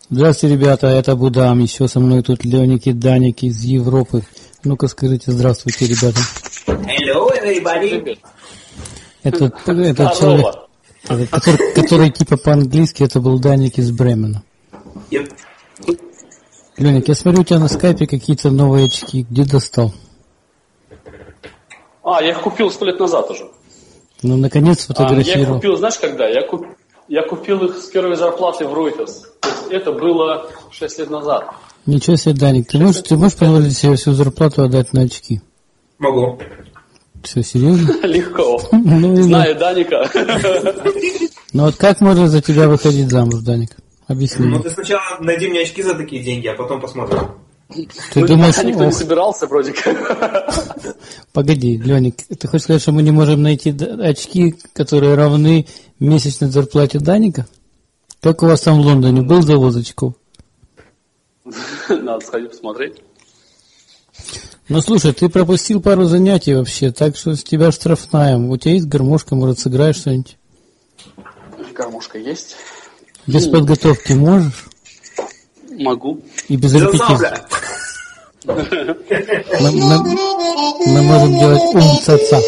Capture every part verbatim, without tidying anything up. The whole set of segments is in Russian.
Здравствуйте, ребята, это Будам, еще со мной тут Леник и Даник из Европы. Ну-ка скажите здравствуйте, ребята. Hello, everybody. Это, это человек, это, который, который типа по-английски, это был Даник из Бремена. Yep. Леник, я смотрю, у тебя на скайпе какие-то новые очки, где достал? А, я их купил сто лет назад уже. Ну, наконец сфотографировал. А, я их купил, знаешь, когда? Я, куп... я купил их с первой зарплаты в Reuters. То есть это было шесть лет назад. Ничего себе, Даник, ты можешь, ты можешь позволить себе всю зарплату отдать на очки? Могу. Все, серьезно? Легко. Ну, знаю Даника. Ну вот как можно за тебя выходить замуж, Даник? Объясни. Ну ты сначала найди мне очки за такие деньги, а потом посмотрим. Ты ну, думаешь, никто не собирался вроде как. Погоди, Леник, ты хочешь сказать, что мы не можем найти очки, которые равны месячной зарплате Даника? Как у вас там в Лондоне был завоз очков? Надо сходить посмотреть. Ну слушай, ты пропустил пару занятий вообще, так что с тебя штрафная. У тебя есть гармошка, может сыграешь что-нибудь? Гармошка есть. Без подготовки можешь? Могу. И без репетиции. Мы, мы, мы можем делать ум-ца-ца.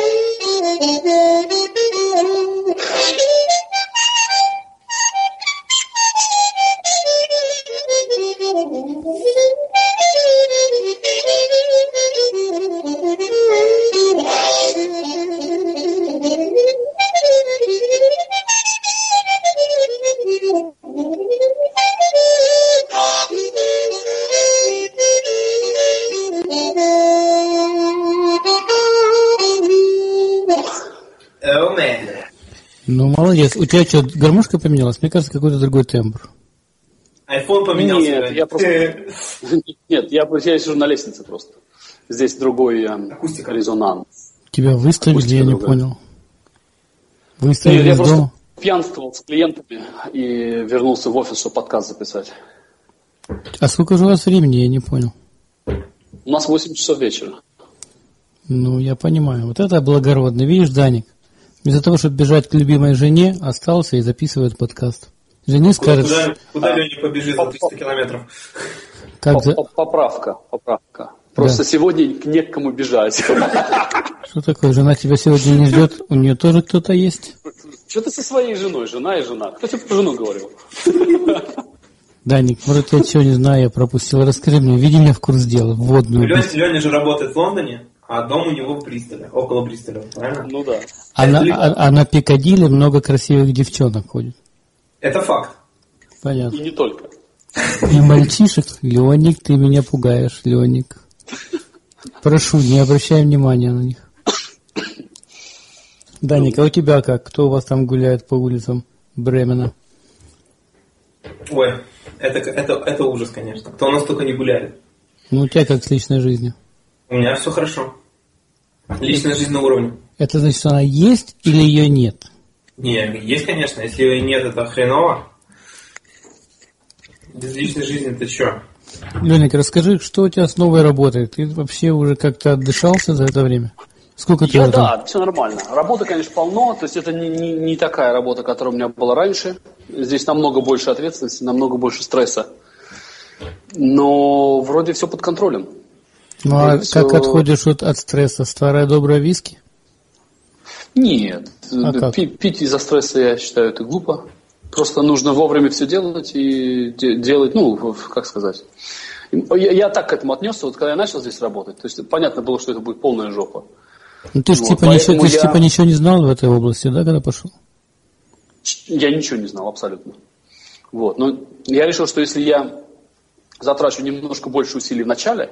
Ну, молодец. У тебя что, гармошка поменялась? Мне кажется, какой-то другой тембр. Айфон поменялся? Нет, я просто... Нет, я, я сижу на лестнице просто. Здесь другой э, резонанс. Тебя выставили, Акустика я другая. Не понял. Выставили Нет, я из просто дома? пьянствовал с клиентами и вернулся в офис, чтобы подкаст записать. А сколько же у вас времени, я не понял? У нас восемь часов вечера. Ну, я понимаю. Вот это благородно. Видишь, Даник? Вместо того, чтобы бежать к любимой жене, остался и записывает подкаст. Жене скажет... Куда, куда а, Леня побежит за триста километров? Как за... Поправка, поправка. Просто да. Сегодня не к кому бежать. Что такое? Жена тебя сегодня не ждет? У нее тоже кто-то есть? Что ты со своей женой? Жена и жена. Кто тебе про жену говорил? Даник, может, я чего не знаю, я пропустил. Расскажи мне, введи меня в курс дела, вводную. Леня, Леня же работает в Лондоне, а дом у него в Бристоле, около Бристоля, правильно? Ну да. А на, а, а на Пикадилли много красивых девчонок ходит. Это факт. Понятно. И не только. И мальчишек. Леник, ты меня пугаешь, Леник. Прошу, не обращай внимания на них. Даник, а у тебя как? Кто у вас там гуляет по улицам Бремена? Ой, это, это, это ужас, конечно. Кто у нас только не гуляет. Ну, у тебя как с личной жизнью? У меня все хорошо. Личная жизнь на уровне. Это значит, что она есть или ее нет? Не, есть, конечно. Если ее нет, это хреново. Без личной жизни ты что? Леник, расскажи, что у тебя с новой работой? Ты вообще уже как-то отдышался за это время? Сколько ты Я, уже там? Да, все нормально. Работы, конечно, полно. То есть это не, не, не такая работа, которая у меня была раньше. Здесь намного больше ответственности, намного больше стресса. Но вроде все под контролем. Ну а все... как отходишь от, от стресса? Старая добрая виски? Нет. А пить, пить из-за стресса, я считаю, это глупо. Просто нужно вовремя все делать и де- делать, ну, как сказать. Я, я так к этому отнесся, вот когда я начал здесь работать. То есть понятно было, что это будет полная жопа. Ну ты же вот, типа, ничего, ты я... типа ничего не знал в этой области, да, когда пошел? Я ничего не знал, абсолютно. Вот. Но я решил, что если я затрачу немножко больше усилий в начале,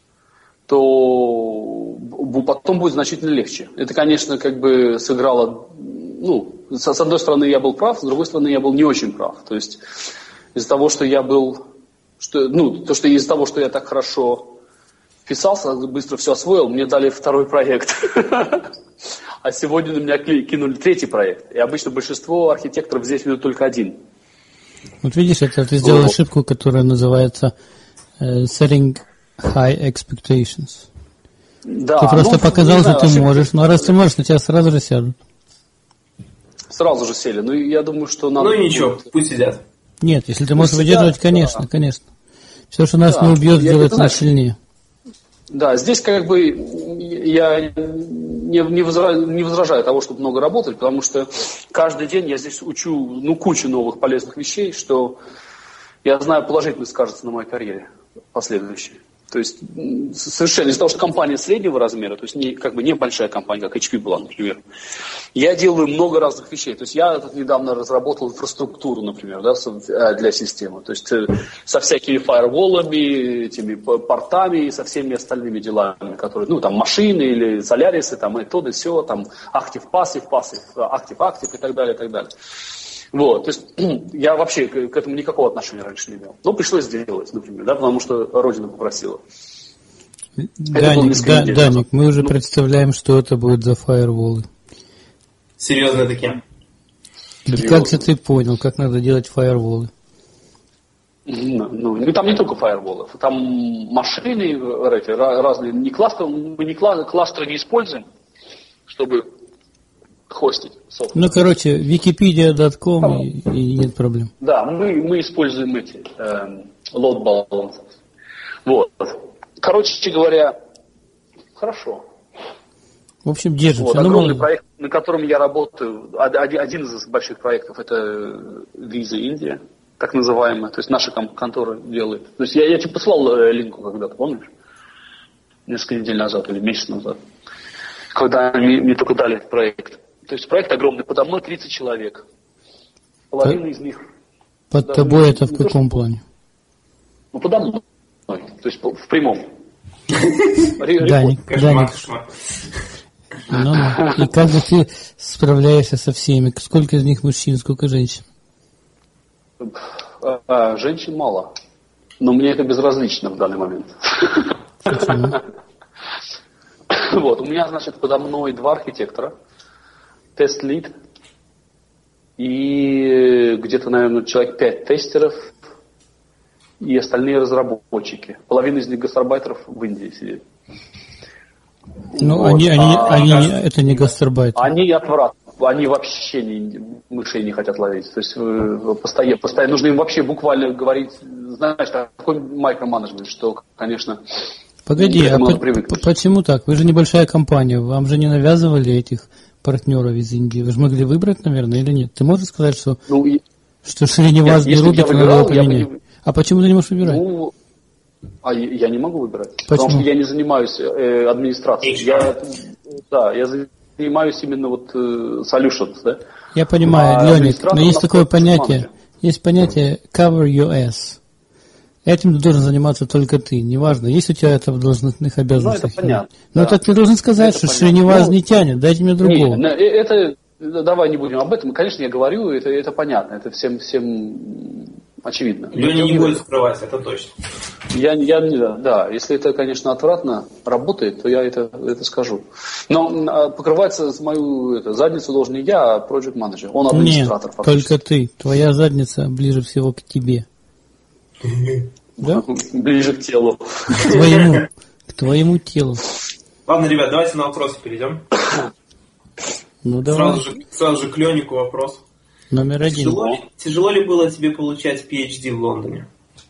то потом будет значительно легче. Это, конечно, как бы сыграло, ну, с одной стороны я был прав, с другой стороны я был не очень прав. То есть из-за того, что я был, что, ну, то, что из-за того, что я так хорошо вписался, быстро все освоил, мне дали второй проект. А сегодня на меня кинули третий проект. И обычно большинство архитекторов здесь ведут только один. Вот видишь, это ты сделал ошибку, которая называется uh, setting high expectations. Да, ты просто ну, показал, знаю, что ты ошибки. можешь, но раз ты можешь, на тебя сразу же сядут. Сразу же сели. Ну, я думаю, что надо... Ну и ничего, пусть сидят. Нет, если ты можешь Ну, выдерживать, да, конечно, да. конечно. Все, что нас Да, не убьет, я делает это нас знаю. сильнее. Да, здесь как бы я не, не, возра- не возражаю того, чтобы много работать, потому что каждый день я здесь учу ну, кучу новых полезных вещей, что я знаю положительно скажется на моей карьере последующей. То есть м, совершенно из-за того, что компания среднего размера, то есть не, как бы не большая компания, как эйч пи была, например, я делаю много разных вещей. То есть я тут недавно разработал инфраструктуру, например, да, со- для системы. То есть э, со всякими фаерволами, этими п- портами и со всеми остальными делами, которые, ну, там, машины или солярисы, там, и то, и все, там, актив, пассив, пассив, актив, актив и так далее, и так далее. Вот, то есть я вообще к, к этому никакого отношения раньше не имел. Но пришлось сделать, например, да, потому что Родина попросила. Даник, да, недель Даник, назад. мы уже Ну. представляем, что это будет за фаерволы. Серьезно такие. Серьезно. Как же ты понял, как надо делать фаерволы? Ну, ну, ну, там не только фаерволы, там машины э, эти, ra- разные, не кластер, мы не кла- кластеры не используем, чтобы хостить софт. Ну, короче, википедия точка ком и, и нет проблем. Да, мы, мы используем эти эм, load balancers. Вот. Короче говоря, хорошо. В общем, держимся. Вот, Ну, огромный мало- проект, на котором я работаю, од- один, один из больших проектов, это Visa Индия, так называемая, то есть наша кон- контора делает. То есть я, я тебе послал э, линку когда-то, помнишь? Несколько недель назад или месяц назад, когда они мне только дали этот проект. То есть проект огромный, подо мной тридцать человек. Половина из них... Под даже тобой не- это в не то, каком что- плане? Ну, подо мной, то есть по- в прямом. Ре- Даник, Кошмар, Даник, кошмар. ну, ну. И как же ты справляешься со всеми? Сколько из них мужчин, сколько женщин? А, а, женщин мало. Но мне это безразлично в данный момент. Почему? Вот, у меня, значит, подо мной два архитектора, тест-лид и где-то, наверное, человек пять тестеров и остальные разработчики. Половина из них гастарбайтеров в Индии сидит. Ну, Вот. они, они, А- они, не- это не гастарбайтеры. Они отвратны. Они вообще не, мышей не хотят ловить. То есть э, постоянно, постоянно нужно им вообще буквально говорить, знаешь, такой микроменеджмент, что, конечно, Погоди, к а этому надо по- привыкнуть. по- почему так? Вы же небольшая компания, вам же не навязывали этих партнеров из Индии. Вы же могли выбрать, наверное, или нет? Ты можешь сказать, что, Ну, и, что Шринивас Нет, если бы Герубик я надо его выбирал, я бы поменять? не- А почему ты не можешь выбирать? ну, а я я не могу выбирать. Почему? Потому что я не занимаюсь э, администрацией. эйч Я, ар. да, я занимаюсь именно вот э, solutions, да. Я понимаю, А Леник, администратор но есть такое находится в понятие, менеджере. есть понятие cover your ass. Этим должен заниматься только ты, неважно, есть у тебя это в должностных обязанностях. Ну, это понятно, Ну, да. так ты должен сказать, Это что понятно. Шринивас Ну, не тянет, дайте мне другого. Не, на- э, это, да, давай не будем об этом. Конечно, я говорю, это, это понятно, это всем, всем очевидно. Леня не будет скрывать, это точно. Я, я не, да, да, если это, конечно, отвратно работает, то я это, это скажу. Но а, покрываться с мою это, задницу должен не я, а project manager. Он администратор. Нет, фактически. только ты. Твоя задница ближе всего к тебе. Да? Ближе к телу. К твоему, к твоему телу. Ладно, ребят, давайте на вопросы перейдем. Ну давай. Сразу же, сразу же к Ленику вопрос. Номер один. Тяжело ли, тяжело ли было тебе получать пи эйч ди в Лондоне?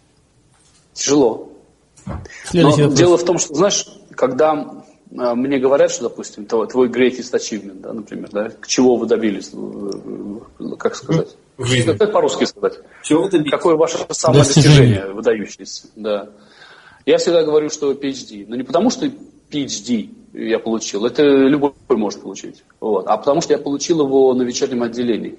Тяжело. Следующий Но вопрос. дело в том, что, знаешь, когда а, мне говорят, что, допустим, твой, твой greatest achievement, да, например, да, к чего вы добились, э, как сказать? В жизни. Как по-русски сказать? Чего вы добились? Какое ваше самое Достижение. достижение выдающееся? Да. Я всегда говорю, что пи эйч ди. Но не потому, что пи эйч ди я получил, это любой может получить. Вот. А потому, что я получил его на вечернем отделении,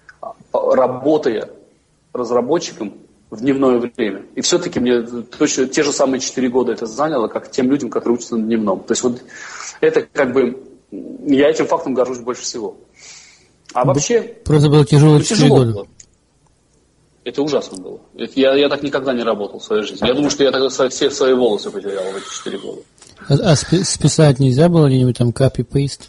работая разработчиком в дневное время. И все-таки мне точно те же самые четыре года это заняло, как тем людям, которые учатся на дневном. То есть вот это как бы, я этим фактом горжусь больше всего. А вообще... Просто было тяжело ну, четыре тяжело года. было. Это ужасно было. Это я, я так никогда не работал в своей жизни. Я думаю, что я тогда свои- все свои волосы потерял в эти четыре года. А, а спи- списать нельзя было где-нибудь там copy-paste?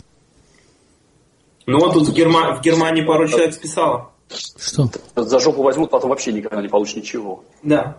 Ну вот тут в, Герма- в Германии пару человек списало. Что? За жопу возьмут, потом вообще никогда не получишь ничего. Да.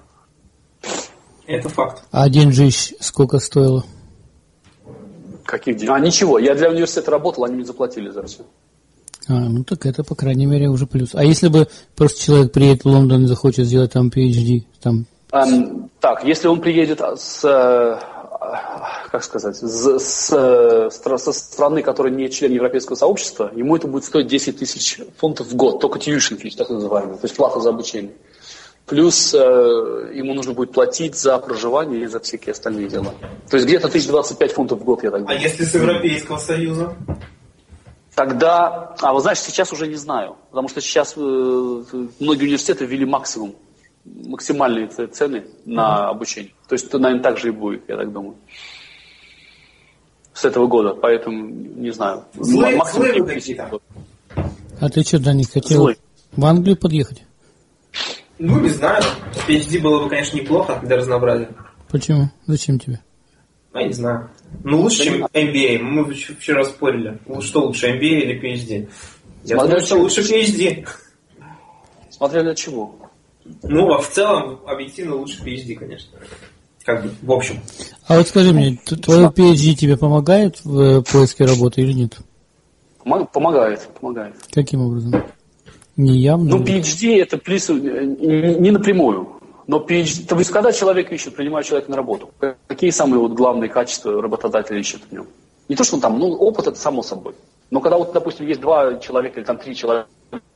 Это факт. А один жищ сколько стоило? Каких денег? А ничего, я для университета работал, они мне заплатили за все. А, ну так это, по крайней мере, уже плюс. А если бы просто человек приедет в Лондон и захочет сделать там пи эйч ди? Там... Um, так, если он приедет с, как сказать, с, с, со страны, которая не член Европейского сообщества, ему это будет стоить десять тысяч фунтов в год, только tuition fees, так называемый, то есть плата за обучение. Плюс э, ему нужно будет платить за проживание и за всякие остальные дела. То есть где-то тысяча двадцать пять фунтов в год, я так думаю. А если с Европейского Союза? Тогда, а вы знаете, сейчас уже не знаю, потому что сейчас э, многие университеты ввели максимум, максимальные цены на mm-hmm. обучение. То есть это, наверное, так же и будет, я так думаю. С этого года, поэтому не знаю. Злые, максимум злые какие-то. А ты что, Даник, хотел Злой. в Англию подъехать? Ну, не знаю. пи эйч ди было бы, конечно, неплохо для разнообразия. Почему? Зачем тебе? Я не знаю. Ну, лучше, чем эм би эй. Мы вчера спорили. Что лучше, эм би эй или пи эйч ди? Я Смотря думаю, что лучше пи эйч ди. Смотря для чего? Ну, а в целом, объективно, лучше пи эйч ди, конечно. Как бы, в общем. А вот скажи мне, твое пи эйч ди тебе помогает в поиске работы или нет? Помогает, помогает. Каким образом? Не явно? Ну, пи эйч ди это плюс не напрямую. Но пи эйч ди, то есть, когда человек ищет, принимает человека на работу, какие самые вот главные качества работодателя ищет в нем? Не то, что он там, ну, опыт это само собой. Но когда вот, допустим, есть два человека или там три человека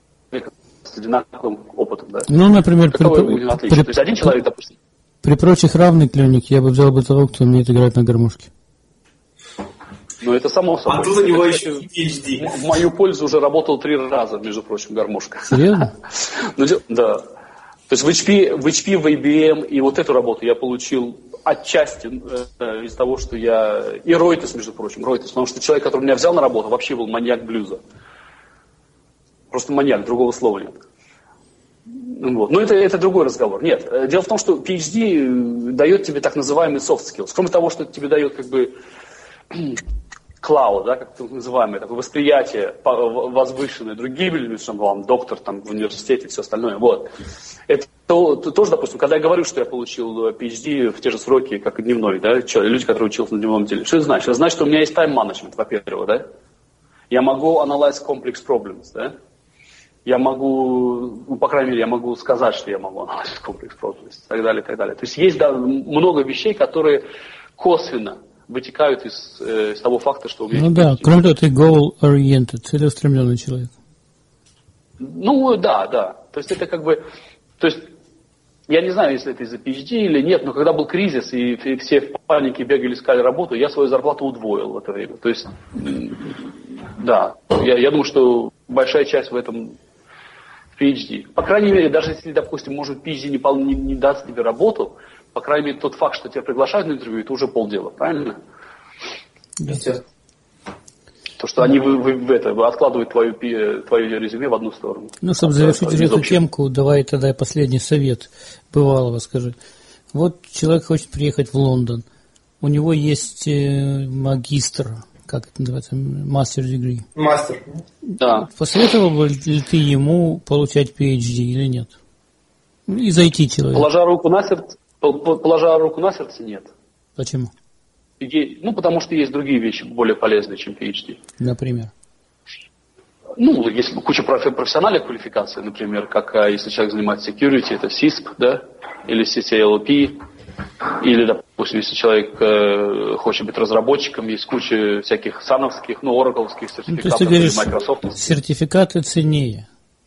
с одинаковым опытом, да? Ну, например, при, при, при, то есть один человек, допустим. При прочих равных, Леник, я бы взял бы того, кто умеет играть на гармошке. Ну, это само собой. А тут у него еще пи эйч ди. В мою пользу уже работал три раза, между прочим, гармошка. Серьезно? Ну, да. То есть в эйч пи, в эйч пи, в ай би эм и вот эту работу я получил отчасти э, из того, что я... И Reuters, между прочим, Reuters, потому что человек, который меня взял на работу, вообще был маньяк блюза. Просто маньяк, другого слова нет. Вот. Но это, это другой разговор. Нет, дело в том, что пи эйч ди дает тебе так называемый soft skills. Кроме того, что тебе дает как бы cloud, да, как это называемое, такое восприятие возвышенное другими, что там, доктор там, в университете и все остальное. Вот. Это то, то, тоже, допустим, когда я говорю, что я получил пи эйч ди в те же сроки, как и дневной, да, люди, которые учились на дневном деле. Что это значит? Это значит, что у меня есть тайм-менеджмент, во-первых, да. Я могу analyze complex problems, да. Я могу, ну, по крайней мере, я могу сказать, что я могу анализировать комплекс problems и так далее, и так далее. То есть есть да, много вещей, которые косвенно вытекают из, э, из того факта, что у меня... Ну да, кроме того, ты goal-oriented, целеустремленный человек. Ну да, да. То есть это как бы... То есть я не знаю, если это из-за пи эйч ди или нет, но когда был кризис и, и все в панике бегали, искали работу, я свою зарплату удвоил в это время. То есть, да, я, я думаю, что большая часть в этом... пи эйч ди. По крайней мере, даже если, допустим, может, пи эйч ди не, не, не даст тебе работу, по крайней мере, тот факт, что тебя приглашают на интервью, это уже полдела, правильно? Естественно. То, что они вы, вы, вы, это, откладывают твою, твое резюме в одну сторону. Ну, чтобы завершить эту темку, давай тогда последний совет бывалого скажи. Вот человек хочет приехать в Лондон, у него есть э, магистр, как это называется, master degree. Мастер. Да. Посоветовал бы ли ты ему получать пи эйч ди или нет? И зайти человек. Положа руку на сердце, положа руку на сердце, нет. Почему? Ну, потому что есть другие вещи более полезные, чем пи эйч ди. Например? Ну, есть куча профессиональных квалификаций, например, как если человек занимается security, это сисп, да, или си си эл пи, или, допустим, если человек э, хочет быть разработчиком, есть куча всяких сановских, ну, оракловских сертификатов, ну, то есть ты говоришь, Microsoft. Сертификаты ценнее.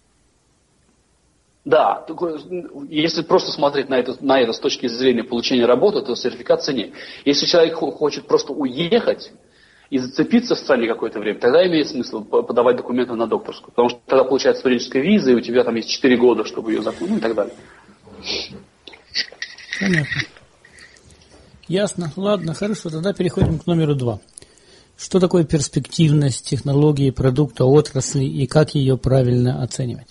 Да, если просто смотреть на это, на это с точки зрения получения работы, то сертификат ценнее. Если человек хочет просто уехать и зацепиться в стране какое-то время, тогда имеет смысл подавать документы на докторскую. Потому что тогда получается студенческая виза, и у тебя там есть четыре года, чтобы ее закончить, ну и так далее. Понятно. Ясно. Ладно, хорошо. Тогда переходим к номеру два. Что такое перспективность технологии, продукта, отрасли и как ее правильно оценивать?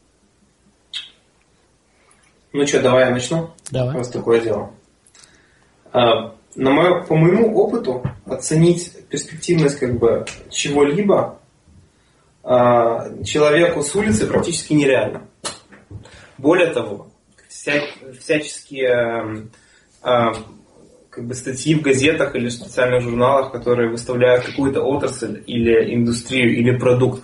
Ну что, давай я начну. Давай. Раз такое дело. А, на мое, по моему опыту оценить перспективность как бы чего-либо а, человеку с улицы практически нереально. Более того, вся, всяческие а, как бы статьи в газетах или в специальных журналах, которые выставляют какую-то отрасль или индустрию или продукт как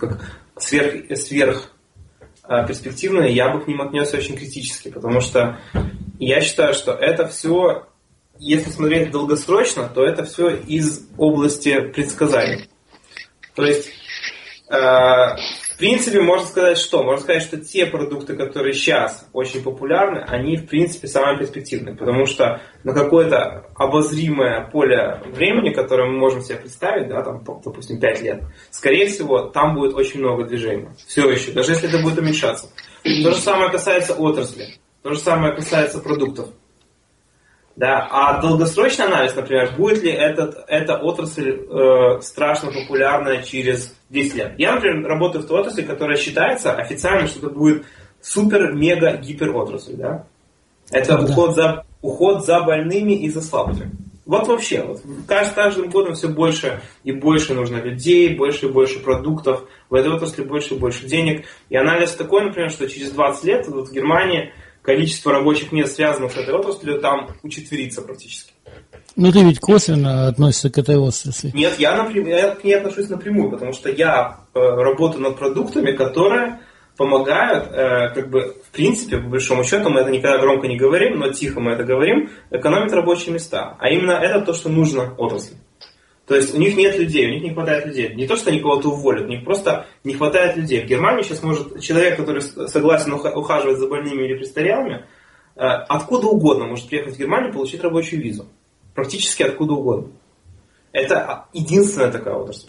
сверх, сверх перспективные, я бы к ним отнесся очень критически, потому что я считаю, что это все, если смотреть долгосрочно, то это все из области предсказаний. То есть, э, в принципе, можно сказать, что? Можно сказать, что те продукты, которые сейчас очень популярны, они, в принципе, самые перспективные, потому что на какое-то обозримое поле времени, которое мы можем себе представить, да, там, допустим, пять лет, скорее всего, там будет очень много движения. Все еще, даже если это будет уменьшаться. То же самое касается отрасли, то же самое касается продуктов. Да, а долгосрочный анализ, например, будет ли этот, эта отрасль э, страшно популярная через десять лет. Я, например, работаю в той отрасли, которая считается официально, что это будет супер-мега-гипер отрасль. Да? Это да. уход, за, уход за больными и за слабыми. Вот вообще, вот, каждым, каждым годом все больше и больше нужно людей, больше и больше продуктов, в этой отрасли больше и больше денег. И анализ такой, например, что через двадцать лет вот в Германии количество рабочих мест, связанных с этой отраслью, там учетверится практически. Ну, ты ведь косвенно относишься к этой отрасли. Нет, я, напрямую, я к ней отношусь напрямую, потому что я э, работаю над продуктами, которые помогают, э, как бы, в принципе, по большому счету, мы это никогда громко не говорим, но тихо мы это говорим, экономить рабочие места. А именно это то, что нужно отрасли. То есть у них нет людей, у них не хватает людей. Не то, что они кого-то уволят, у них просто не хватает людей. В Германии сейчас может человек, который согласен ухаживать за больными или престарелыми, откуда угодно может приехать в Германию и получить рабочую визу. Практически откуда угодно. Это единственная такая отрасль.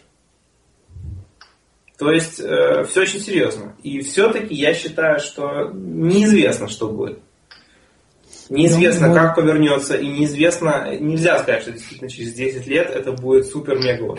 То есть все очень серьезно. И все-таки я считаю, что неизвестно, что будет. Неизвестно, ну, как повернется, и неизвестно, нельзя сказать, что действительно через десять лет это будет супер-мега.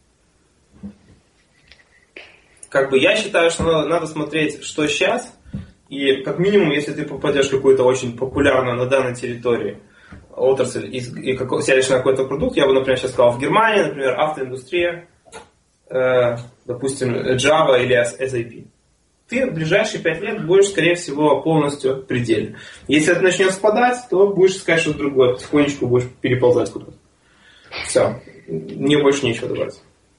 Как бы я считаю, что надо, надо смотреть, что сейчас, и как минимум, если ты попадешь в какую-то очень популярную на данной территории отрасль и, и как, сядешь на какой-то продукт, я бы, например, сейчас сказал, в Германии, например, автоиндустрия, э, допустим, Java или эс эй пи. Ты в ближайшие пять лет будешь, скорее всего, полностью предельно. Если это начнет спадать, то будешь искать что-то другое, потихонечку будешь переползать куда-то. Все. Мне больше нечего добавить.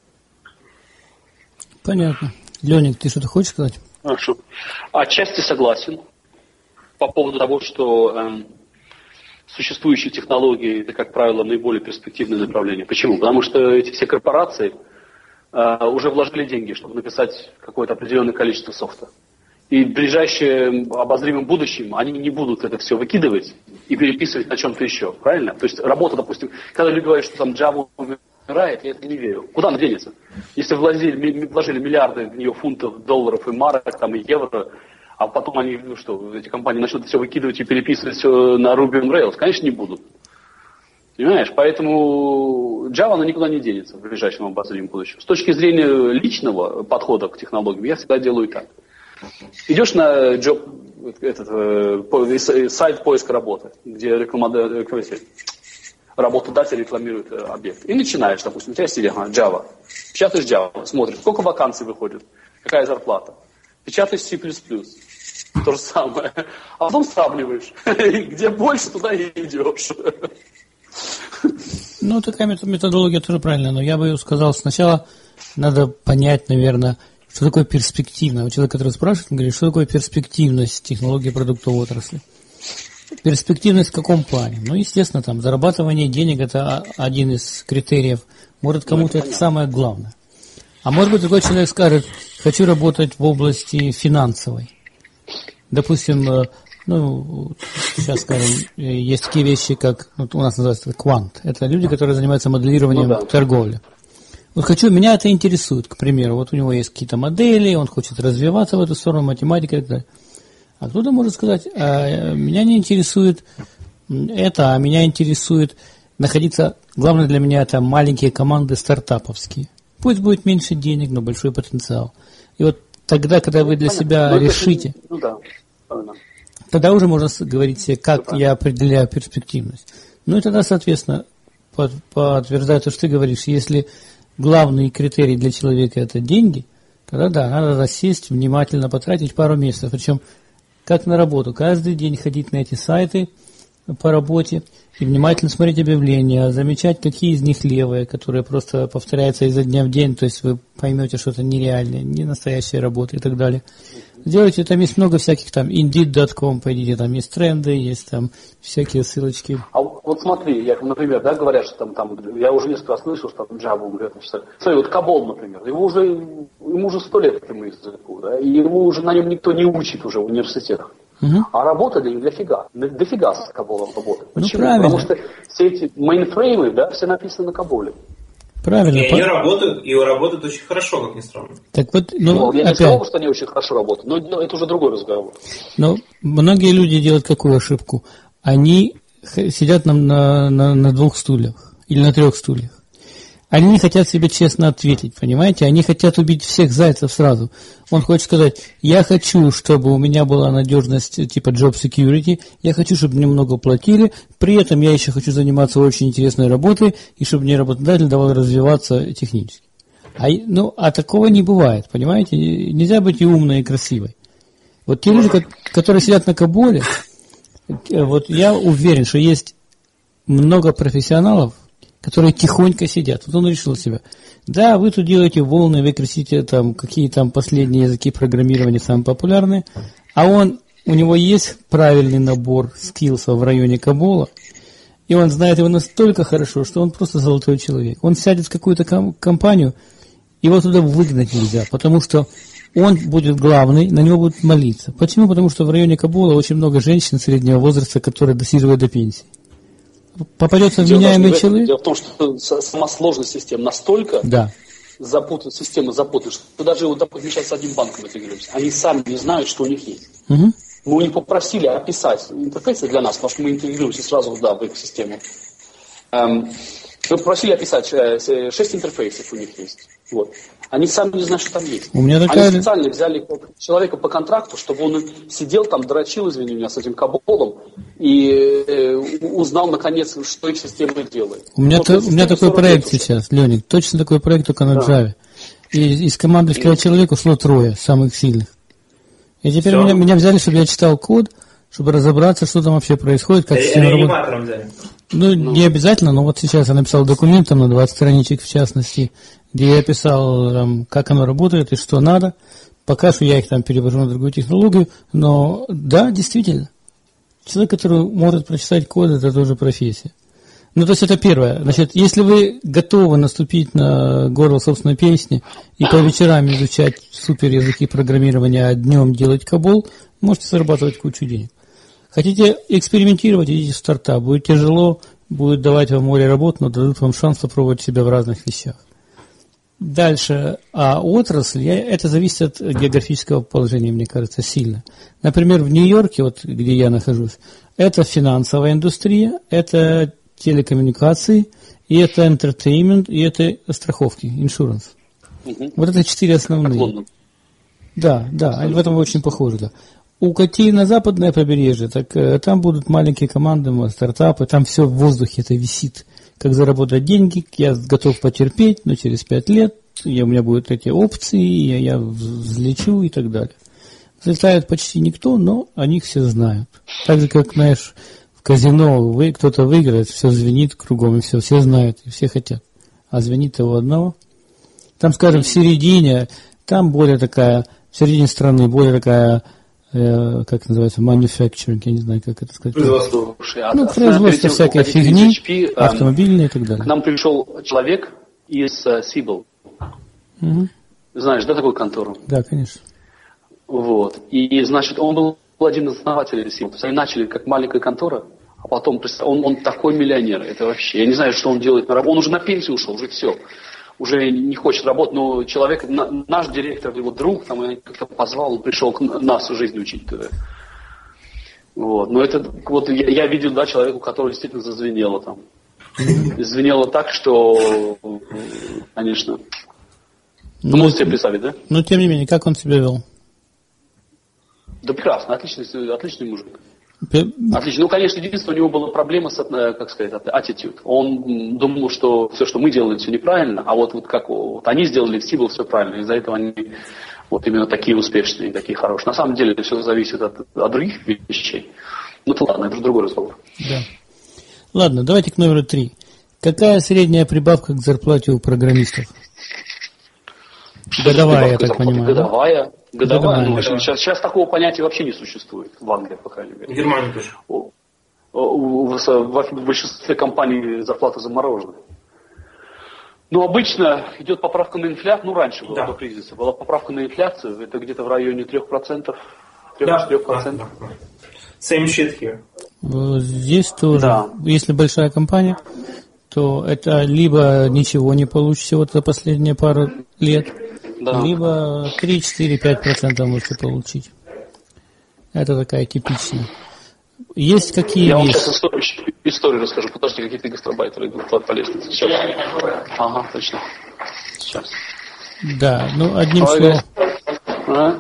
Понятно. Леник, ты что-то хочешь сказать? Хорошо. Отчасти согласен по поводу того, что э, существующие технологии, это, как правило, наиболее перспективное направление. Почему? Потому что эти все корпорации уже вложили деньги, чтобы написать какое-то определенное количество софта. И в ближайшем обозримом будущем они не будут это все выкидывать и переписывать на чем-то еще. Правильно? То есть работа, допустим, когда люди говорят, что там Java умирает, я это не верю. Куда она денется? Если вложили, вложили миллиарды в нее фунтов, долларов и марок, там, и евро, а потом они, ну что, эти компании начнут все выкидывать и переписывать все на Ruby on Rails, конечно, не будут. Понимаешь? Поэтому Java, она никуда не денется в ближайшем обозримом будущем. С точки зрения личного подхода к технологиям, я всегда делаю так. Идешь на job, этот, э, сайт поиска работы, где рекламодатель, работодатель рекламирует объект. И начинаешь, допустим, у тебя есть ага, Java. Печатаешь Java, смотришь, сколько вакансий выходит, какая зарплата. Печатаешь C++. То же самое. А потом сравниваешь. Где больше, туда и идешь. Ну, такая методология тоже правильная, но я бы сказал, сначала надо понять, наверное, что такое перспективно. У человека, который спрашивает, он говорит, что такое перспективность технологии продуктовой отрасли. Перспективность в каком плане? Ну, естественно, там, зарабатывание денег – это один из критериев. Может, кому-то это самое главное. А может быть, другой человек скажет, хочу работать в области финансовой. Допустим, ну, сейчас скажем, есть такие вещи, как, вот у нас называется квант. Это люди, которые занимаются моделированием ну, да. торговли. Вот хочу, меня это интересует, к примеру. Вот у него есть какие-то модели, он хочет развиваться в эту сторону, математика и так далее. А кто-то может сказать, а, меня не интересует это, а меня интересует находиться, главное для меня это маленькие команды стартаповские. Пусть будет меньше денег, но большой потенциал. И вот тогда, когда вы для Понятно. себя ну, решите, ну, да. тогда уже можно говорить себе, как да. я определяю перспективность. Ну и тогда, соответственно, подтверждая то, что ты говоришь, если главный критерий для человека это деньги, тогда да, надо засесть, внимательно потратить пару месяцев. Причем, как на работу, каждый день ходить на эти сайты, по работе и внимательно смотреть объявления, замечать, какие из них левые, которые просто повторяются изо дня в день, то есть вы поймете, что это нереальная, не настоящая работа и так далее. Делайте, там есть много всяких, там, indeed точка ком, пойдите, там есть тренды, есть там всякие ссылочки. А вот смотри, я, например, да, говорят, что там, там, я уже несколько раз слышал, что там Java говорят, что, смотри, вот Кабол, например, его уже, ему уже сто лет этому языку, да, и его уже на нем никто не учит уже в университетах. Угу. А работа для них дофига, дофига с Каболом работает. Почему? Ну, правильно. Потому что все эти мейнфреймы, да, все написаны на Каболе. Правильно. И они работают, и работают очень хорошо, как ни странно. Так вот, ну, ну, я опять, не сказал, что они очень хорошо работают, но, но это уже другой разговор. Но многие люди делают какую ошибку? Они сидят на, на, на, на двух стульях или на трех стульях. Они не хотят себе честно ответить, понимаете? Они хотят убить всех зайцев сразу. Он хочет сказать, я хочу, чтобы у меня была надежность типа job security, я хочу, чтобы мне много платили, при этом я еще хочу заниматься очень интересной работой, и чтобы мне работодатель давал развиваться технически. А, ну, а такого не бывает, понимаете? Нельзя быть и умной, и красивой. Вот те люди, которые сидят на Каболе, вот я уверен, что есть много профессионалов, которые тихонько сидят. Вот он решил себя. Да, вы тут делаете волны, вы красите там, какие там последние языки программирования самые популярные, а он, у него есть правильный набор скиллсов в районе Кабола, и он знает его настолько хорошо, что он просто золотой человек. Он сядет в какую-то ком- компанию, его туда выгнать нельзя, потому что он будет главный, на него будут молиться. Почему? Потому что в районе Кабола очень много женщин среднего возраста, которые досиживают до пенсии. Попадется вменяемый человек. Дело в том, что сама сложность системы настолько да. запутана, система запутана, что даже, вот, допустим, сейчас с одним банком интегрируемся, они сами не знают, что у них есть. Угу. Мы у них попросили описать интерфейсы для нас, потому что мы интегрируемся сразу да, в их систему. Эм, мы попросили описать шесть интерфейсов у них есть. Вот. Они сами не знают, что там есть. У меня такая... Они специально взяли человека по контракту, чтобы он сидел там, дрочил, извини меня, с этим Каболом и э, узнал, наконец, что их система делает. У меня, вот, то, у меня такой проект сейчас, Леник, точно такой проект, только на да. Java. И из команды в пять человек ушло трое, самых сильных. И теперь меня, меня взяли, чтобы я читал код, чтобы разобраться, что там вообще происходит, как система работает. Взяли. Ну, ну, не обязательно, но вот сейчас я написал документ, там на двадцать страничек в частности, где я описал, там, как оно работает и что надо. Пока что я их там перевожу на другую технологию, но да, действительно. Человек, который может прочитать код, это тоже профессия. Ну, то есть это первое. Значит, если вы готовы наступить на горло собственной песни и по вечерам изучать супер языки программирования, а днем делать кабол, можете зарабатывать кучу денег. Хотите экспериментировать, идите в стартап. Будет тяжело, будет давать вам море работ, но дадут вам шанс попробовать себя в разных вещах. Дальше. А отрасль, это зависит от географического положения, мне кажется, сильно. Например, в Нью-Йорке, вот где я нахожусь, это финансовая индустрия, это телекоммуникации, и это entertainment, и это страховки, insurance. Угу. Вот это четыре основные. Да, да, они в этом очень похожи, да. Укати на западное побережье, так э, там будут маленькие команды, стартапы, там все в воздухе это висит. Как заработать деньги, я готов потерпеть, но через пять лет я, у меня будут эти опции, я, я взлечу и так далее. Взлетает почти никто, но о них все знают. Так же, как, знаешь, в казино вы, кто-то выиграет, все звенит кругом, и все, все знают, и все хотят. А звенит его одного. Там, скажем, в середине, там более такая, в середине страны более такая, как это называется, manufacturing, я не знаю, как это сказать. Производство. Ну, производство всякой фигни, эйч пи, автомобильные и так далее. К нам пришел человек из Сибл. Угу. Знаешь, да, такую контору? Да, конечно. Вот. И, значит, он был один из основателей Сибл. То есть они начали как маленькая контора, а потом он, он такой миллионер. Это вообще, я не знаю, что он делает на работе. Он уже на пенсию ушел, уже все. Уже не хочет работать, но человек, наш директор, его друг, там, я как-то позвал, он пришел к нас жизнь учить туда. Вот. Но это, вот я, я видел, да, человека, у которого действительно зазвенело там. Звенело так, что, конечно, ну, можете себе представить, да? Но, тем не менее, как он себя вел? Да прекрасно, отличный, отличный мужик. Отлично. Ну, конечно, единственное, у него была проблема с, как сказать, attitude. Он думал, что все, что мы делали, все неправильно, а вот, вот как вот они сделали в Сибл, все правильно. Из-за этого они вот именно такие успешные, такие хорошие. На самом деле, это все зависит от, от других вещей. Ну, это ладно, это уже другой разговор. Да. Ладно, давайте к номеру три. Какая средняя прибавка к зарплате у программистов? Годовая, я так понимаю. Годовая. Годовая. Годовая, Ну, да. сейчас, сейчас такого понятия вообще не существует в Англии, по крайней мере. В Германии тоже. У- у- В в большинстве компаний зарплаты заморожены. Ну, обычно идет поправка на инфляцию, ну, раньше было, Да. до кризиса, была поправка на инфляцию, это где-то в районе трех процентов, Да, трех процентов. да, да. Same shit here. Вот здесь тоже, Да. если большая компания, то это либо ничего не получите вот за последние пару лет, Да. либо три-четыре-пять процентов можете получить. Это такая типичная. Есть какие Я вам есть? сейчас историю, историю расскажу. Подожди, какие-то гастробайтеры идут по, по лестнице. Сейчас. Ага, точно. Сейчас. Да, ну одним Ой, словом, А?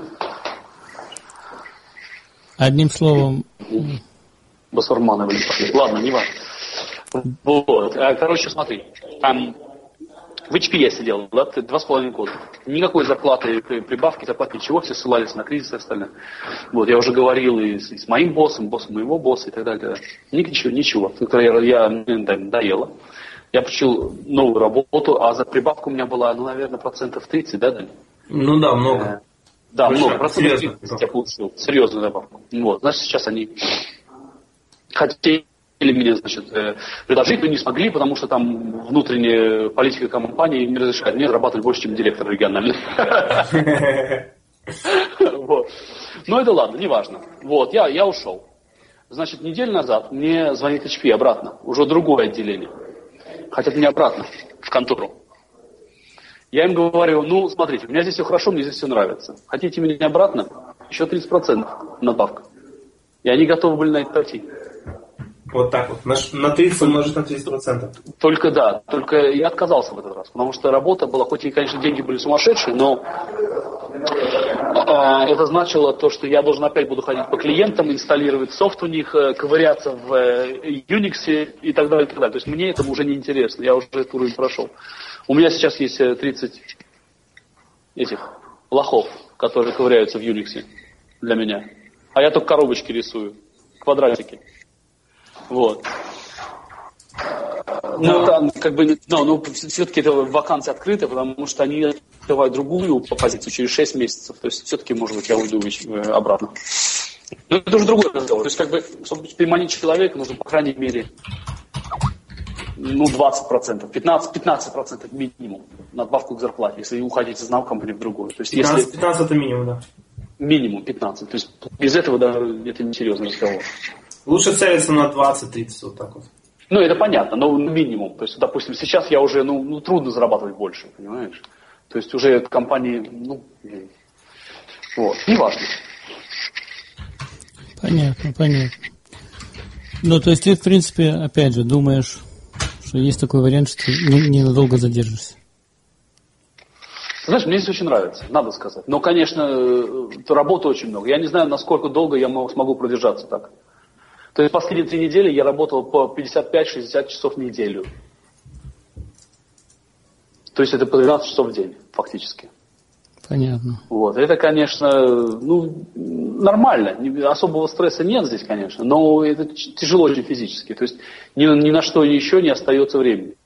одним словом, Басурманы были пошли. Ладно, не важно. Вот. А, Короче, смотри. Там в эйч пи я сидел, да, два с половиной года. Никакой зарплаты, при- прибавки, зарплаты, ничего, все ссылались на кризис и остальное. Вот, я уже говорил и с, и с моим боссом, боссом моего босса и так далее. так далее. Ничего, ничего. Только я, я мне надоело. Я получил новую работу, а за прибавку у меня была, ну, наверное, процентов тридцать, да, Дань? Ну да, много. Э, Да, Большая, много, процентов серьезно. тридцать я получил. Серьезную добавку. Вот, значит, сейчас они хотели меня, значит, э, предложить, но не смогли, потому что там внутренняя политика компании не разрешает мне зарабатывать больше, чем директор региональный. Вот. Но это ладно, неважно. Вот, я, я ушел. Значит, неделю назад мне звонит эйч пи обратно, уже другое отделение. Хотят меня обратно, в контору. Я им говорю, ну, смотрите, у меня здесь все хорошо, мне здесь все нравится. Хотите меня обратно? Еще тридцать процентов надбавка. И они готовы были на это пойти. Вот так вот. На, ш- на тридцать умножить на тридцать процентов. Только да, только я отказался в этот раз, потому что работа была, хоть и, конечно, деньги были сумасшедшие, но э, это значило то, что я должен опять буду ходить по клиентам, инсталлировать софт у них, э, ковыряться в э, Unix и так далее, и так далее. То есть мне это уже не интересно, я уже этот уровень прошел. У меня сейчас есть э, тридцать этих лохов, которые ковыряются в Unix для меня. А я только коробочки рисую, квадратики. Вот. Ну, там, как бы, ну, ну, все-таки это вакансия открыта, потому что они открывают другую позицию через шесть месяцев. То есть, все-таки, может быть, я уйду обратно. Но это уже другой разговор. То есть, как бы, чтобы переманить человека, нужно, по крайней мере, ну, двадцать процентов, пятнадцать процентов минимум надбавку к зарплате, если уходить из одной компании в другую. То есть, пятнадцать, если пятнадцать это минимум, да. минимум пятнадцать. То есть, без этого даже это не серьезный разговор. Лучше целиться на двадцать-тридцать, вот так вот. Ну, это понятно, но минимум. То есть, допустим, сейчас я уже, ну, ну трудно зарабатывать больше, понимаешь? То есть, уже компании, ну, вот, неважно. понятно, понятно. Ну, то есть ты, в принципе, опять же, думаешь, что есть такой вариант, что ты не- ненадолго задержишься. Знаешь, мне здесь очень нравится, надо сказать. Но, конечно, э, работы очень много. Я не знаю, насколько долго я мог- смогу продержаться так. То есть последние три недели я работал по пятьдесят пять-шестьдесят часов в неделю. То есть это по двенадцать часов в день, фактически. Понятно. Вот. Это, конечно, ну, нормально. Не- Особого стресса нет здесь, конечно, но это ч- тяжело очень физически. То есть ни, на- ни на что еще не остается времени.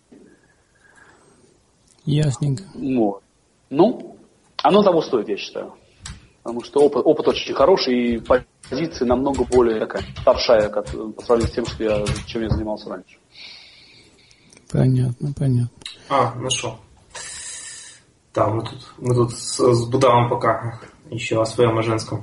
Ясненько. Вот. Ну, оно того стоит, я считаю. Потому что опыт, опыт очень хороший, и позиция намного более такая старшая, как, по сравнению с тем, что я, чем я занимался раньше. Понятно, понятно. А, нашел. Да, мы тут, мы тут с, с Будавом пока еще о своем, о женском.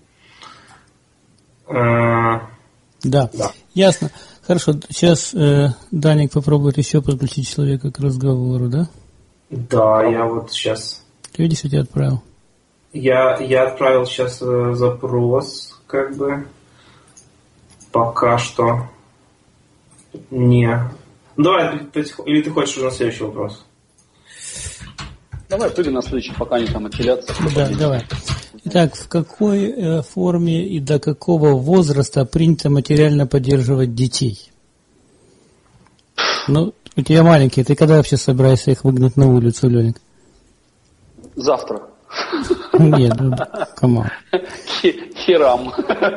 Э, Да, Да. ясно. Хорошо, сейчас э, Даник попробует еще подключить человека к разговору, да? Да, я вот сейчас... Ты видишь, я тебе отправил. Я, я отправил сейчас э, запрос, как бы. Пока что не... Ну, давай, ты- ты- или ты хочешь уже на следующий вопрос? Давай обсудим на следующий, пока они там отделятся. Да, давай. Итак, в какой э, форме и до какого возраста принято материально поддерживать детей? Ну, у тебя маленькие, ты когда вообще собираешься их выгнать на улицу, Леник? Завтра. Нет, ну, камон. херам.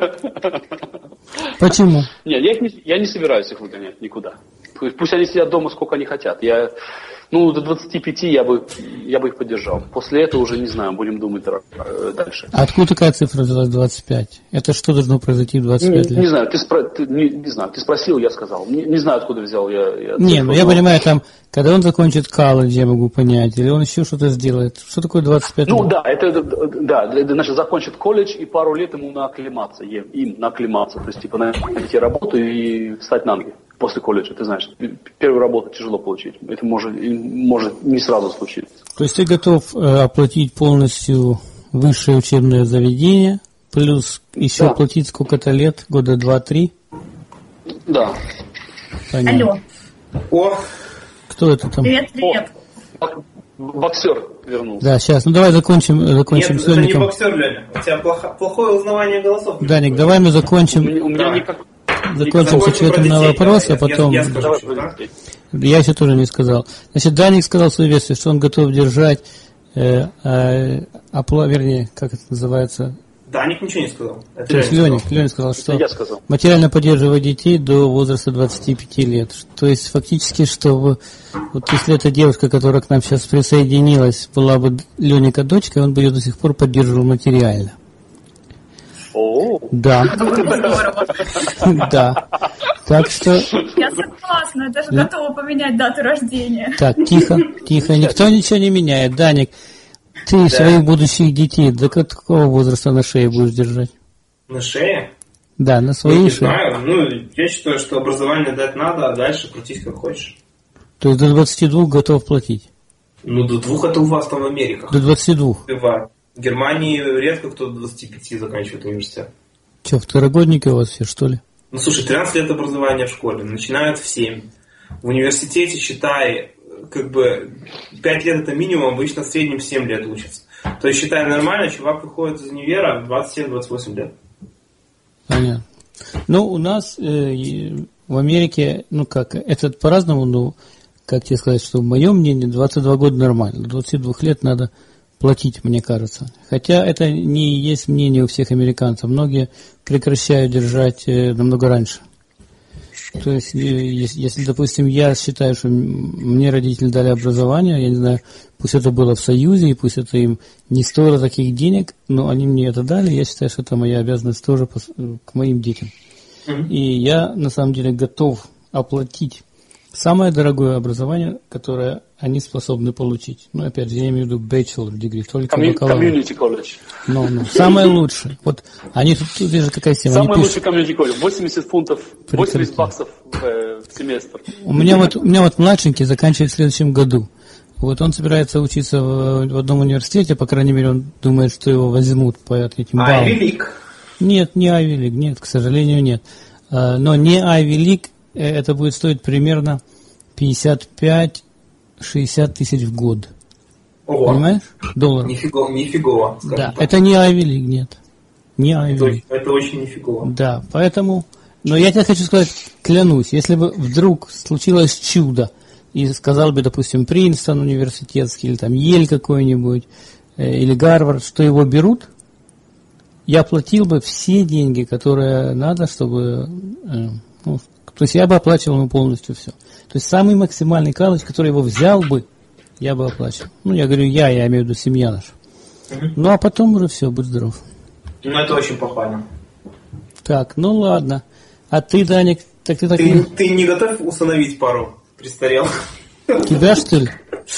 Почему? Нет, я, их не, я не собираюсь их выгонять никуда. Пусть они сидят дома сколько они хотят. Я, ну, до двадцати пяти я бы, я бы их поддержал. После этого уже не знаю, будем думать дальше. А откуда такая цифра взялась двадцать пять? Это что должно произойти в двадцать пять не, лет? Не знаю, ты, спро... ты не, не знаю, ты спросил, я сказал. Не, не знаю, откуда взял я. я не, цифру, ну я но... понимаю, там, когда он закончит колледж, я могу понять, или он еще что-то сделает. Что такое двадцать пять ну, лет? Ну да, это, да, это, значит, закончит колледж и пару лет ему на акклиматься, им на акклиматься, то есть типа найти работу и встать на ноги. После колледжа, ты знаешь, первую работу тяжело получить. Это может, может не сразу случиться. То есть ты готов э, оплатить полностью высшее учебное заведение, плюс еще да. оплатить сколько-то лет, года два-три? Да. Понятно. Алло. О! Кто это там? Привет, привет. О, боксер вернулся. Да, сейчас. Ну давай закончим, закончим Нет, с Леником. это не боксер, Леня. У тебя плохо, плохое узнавание голосов. Даник, давай мы закончим. У меня, у меня Давай. никак... Закончим с ответом на вопрос, а потом... Я, я, скажу, что, да? Я еще тоже не сказал. Значит, Даник сказал свою версию, что он готов держать, э, э, опла, вернее, как это называется? Даник ничего не сказал. Это То есть Леник, Леник сказал, что я сказал. материально поддерживать детей до возраста двадцати пяти лет. То есть фактически, что вот если эта девушка, которая к нам сейчас присоединилась, была бы Леника дочкой, он бы ее до сих пор поддерживал материально. О, да. Здорово. Да. Так что... Я согласна, я даже готова поменять дату рождения. Так, тихо, тихо, никто ничего не меняет. Даник, ты да. своих будущих детей до какого возраста на шее будешь держать? На шее? Да, на своей ну, не шее. Знаю. Ну, я считаю, что образование дать надо, а дальше крутись как хочешь. То есть до двадцати двух готов платить? Ну, до двух это у вас там в Америках. До двадцати двух? В Германии редко кто до двадцати пяти заканчивает университет. Че, второгодники у вас все, что ли? Ну, слушай, тринадцать лет образования в школе, начинают в семь. В университете, считай, как бы пять лет это минимум, обычно в среднем семь лет учатся. То есть, считай, нормально, чувак выходит из универа в двадцать семь - двадцать восемь лет. Понятно. Ну, у нас э, в Америке, ну как, это по-разному, но, как тебе сказать, что в моем мнении двадцать два года нормально, до двадцати двух лет надо платить, мне кажется. Хотя это не есть мнение у всех американцев. Многие прекращают держать э, намного раньше. То есть, если, если, допустим, я считаю, что мне родители дали образование, я не знаю, пусть это было в Союзе, и пусть это им не стоило таких денег, но они мне это дали, я считаю, что это моя обязанность тоже к моим детям. Mm-hmm. И я, на самом деле, готов оплатить самое дорогое образование, которое они способны получить. Ну, опять же, я имею в виду bachelor degree, только Commun- бакалавр. Community college. Ну, ну, самое лучшее. Вот они тут, тут же какая тема. Самый лучший community college. восемьдесят фунтов, восемьдесят баксов в, э, в семестр. У меня вот, у меня вот младшенький заканчивает в следующем году. Вот он собирается учиться в, в одном университете, по крайней мере, он думает, что его возьмут по этим баллам. Ivy League? Нет, не Ivy League, нет, к сожалению, нет. Но не Ivy League, это будет стоить примерно пятьдесят пять - шестьдесят тысяч в год. Ого. Понимаешь? Долларов. Нифигово, нифигово. Да, так. Это не Ivy League, нет. Не Ivy League. Это, это очень нифигово. Да, поэтому... Но я тебе хочу сказать, клянусь, если бы вдруг случилось чудо, и сказал бы, допустим, Принстон университетский, или там Ель какой-нибудь, э, или Гарвард, что его берут, я платил бы все деньги, которые надо, чтобы... Э, ну, то есть я бы оплачивал ему полностью все. То есть самый максимальный колледж, который его взял бы, я бы оплачивал. Ну, я говорю я, я имею в виду семья наша. Угу. Ну, а потом уже все, будь здоров. Ну, это очень похвально. Так, ну ладно. А ты, Даник, так ты так... Ты, не... ты не готов усыновить пару престарелых? Тебя, что ли?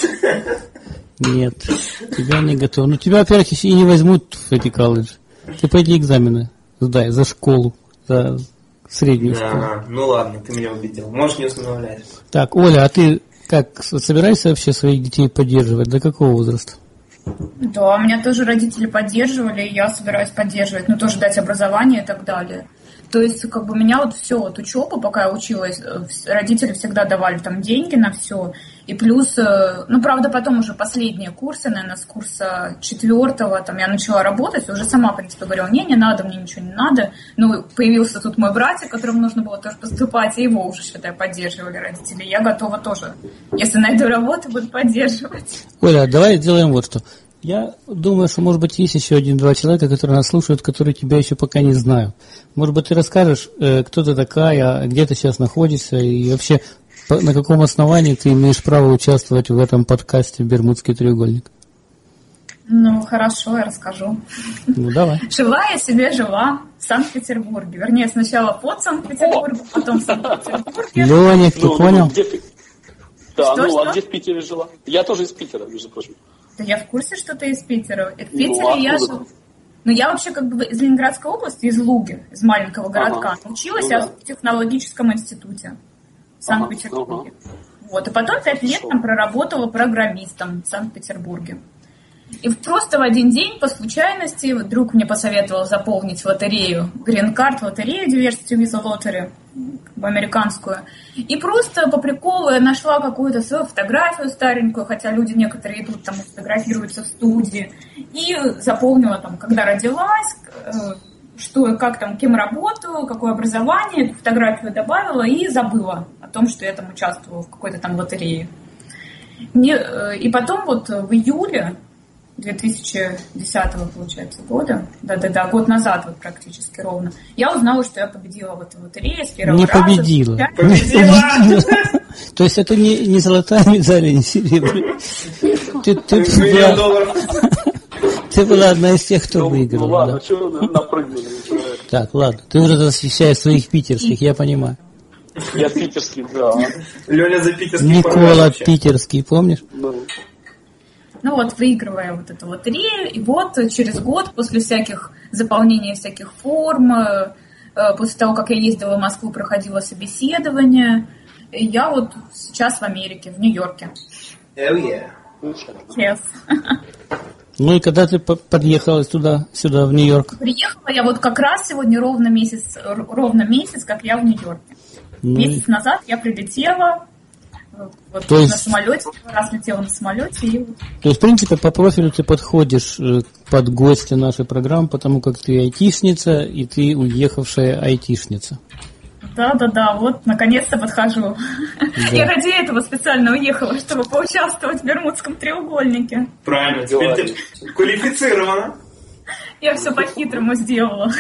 Нет, тебя не готов. Ну, тебя, во-первых, и не возьмут в эти колледжи. Ты пойди экзамены сдай за школу, за среднюю да, школу. Ну ладно, ты меня убедил. Можешь не усыновлять. Так, Оля, а ты как, собираешься вообще своих детей поддерживать? До какого возраста? Да, меня тоже родители поддерживали, и я собираюсь поддерживать, ну, тоже дать образование и так далее. То есть, как бы, меня вот все, вот учеба, пока я училась, родители всегда давали там деньги на все. И плюс, ну, правда, потом уже последние курсы, наверное, с курса четвертого, там, я начала работать, уже сама, в принципе, говорила, не, не надо, мне ничего не надо. Ну, появился тут мой братик, которому нужно было тоже поступать, и его уже, считай, поддерживали родители. Я готова тоже, если найду работу, буду поддерживать. Оля, давай сделаем вот что. Я думаю, что, может быть, есть еще один-два человека, которые нас слушают, которые тебя еще пока не знают. Может быть, ты расскажешь, кто ты такая, где ты сейчас находишься, и вообще, на каком основании ты имеешь право участвовать в этом подкасте «Бермудский треугольник»? Ну, хорошо, я расскажу. Ну, давай. Жила я себе, жила в Санкт-Петербурге. Вернее, сначала под Санкт-Петербургом, потом в Санкт-Петербурге. Леник, ты ну, понял? Ну, где ты? Да, что, ну, что? а где в Питере жила? Я тоже из Питера, между прочим. Да я в курсе, что ты из Питера. В Питере Ну, я жила. Ну, я вообще как бы из Ленинградской области, из Луги, из маленького городка. Ага. Училась Ну, я да. в технологическом институте в Санкт-Петербурге. Ага. Вот. И потом пять лет там проработала программистом в Санкт-Петербурге. И просто в один день, по случайности, друг мне посоветовал заполнить лотерею, Green Card лотерею, Diversity Visa Lottery, американскую. И просто по приколу я нашла какую-то свою фотографию старенькую, хотя люди некоторые идут там и фотографируются в студии. И заполнила там, когда родилась, что, как там, кем работаю, какое образование, эту фотографию добавила и забыла о том, что я там участвовала в какой-то там лотерее. Мне, и потом вот в июле две тысячи десятого, получается, года, да-да-да, год назад вот практически ровно, я узнала, что я победила в этой лотерее с первого не раза. Победила. Я... Победила! То есть это не, не золотая медаль, не серебряная. Ты, ты, Миллион была, долларов. ты была одна из тех, кто Ну, выиграл. ну ладно, Да. что напрыгнули? Так, ладно, ты уже защищаешь своих питерских, я понимаю. Я питерский, да. Леня за питерский Никола Питерский, помнишь? Ну, Ну вот, выигрывая вот эту лотерею, и вот через год после всяких заполнения всяких форм, э, после того, как я ездила в Москву, проходила собеседование, и я вот сейчас в Америке, в Нью-Йорке. Oh yeah. Yes. Ну и когда ты по- подъехала туда, сюда, в Нью-Йорк? Приехала я вот как раз сегодня ровно месяц, р- ровно месяц, как я в Нью-Йорке. Ну, Месяц назад я прилетела, вот То на есть- самолете, раз летела на самолете, и вот. то есть, в принципе, по профилю ты подходишь э, под гостя нашей программы, потому как ты айтишница, и ты уехавшая айтишница. Да-да-да, вот, наконец-то подхожу. Я ради этого специально уехала, чтобы поучаствовать в Бермудском треугольнике. Правильно, теперь ты квалифицирована. Я все по-хитрому сделала.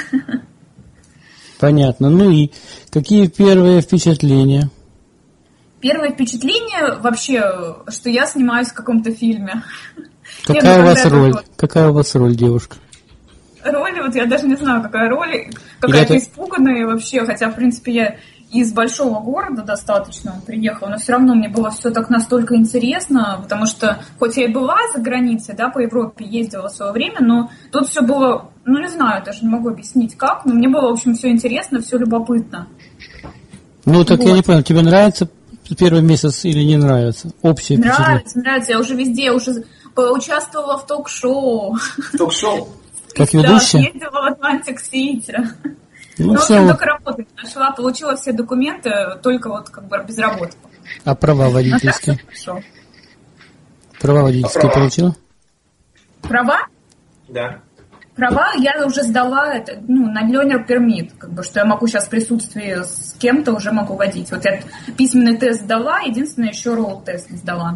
Понятно. Ну и какие первые впечатления? Первое впечатление вообще, что я снимаюсь в каком-то фильме. Какая Я у вас никогда роль? такого- Какая у вас роль, девушка? Роли, вот я даже не знаю, какая роль, какая-то это- испуганная вообще, хотя, в принципе, я из большого города достаточно приехала, но все равно мне было все так настолько интересно, потому что, хоть я и была за границей, да, по Европе ездила в свое время, но тут все было, ну, не знаю, даже не могу объяснить как, но мне было, в общем, все интересно, все любопытно. Ну, так я Вот. не понял, тебе нравится первый месяц или не нравится? Общее впечатление. Нравится, нравится, я уже везде, я уже поучаствовала в ток-шоу. Ток-шоу. Как Да, ведущая? ездила в Атлантик-Сити. Ну, Ну, в все, общем, только работать нашла, получила все документы, только вот как бы без работы. а права Ну, так водительские? всё хорошо. Права водительские права? получила? Права? Да. Права я уже сдала, это, ну, на learner permit, как бы, что я могу сейчас в присутствии с кем-то уже могу водить. Вот я письменный тест сдала, единственное, еще роуд-тест не сдала.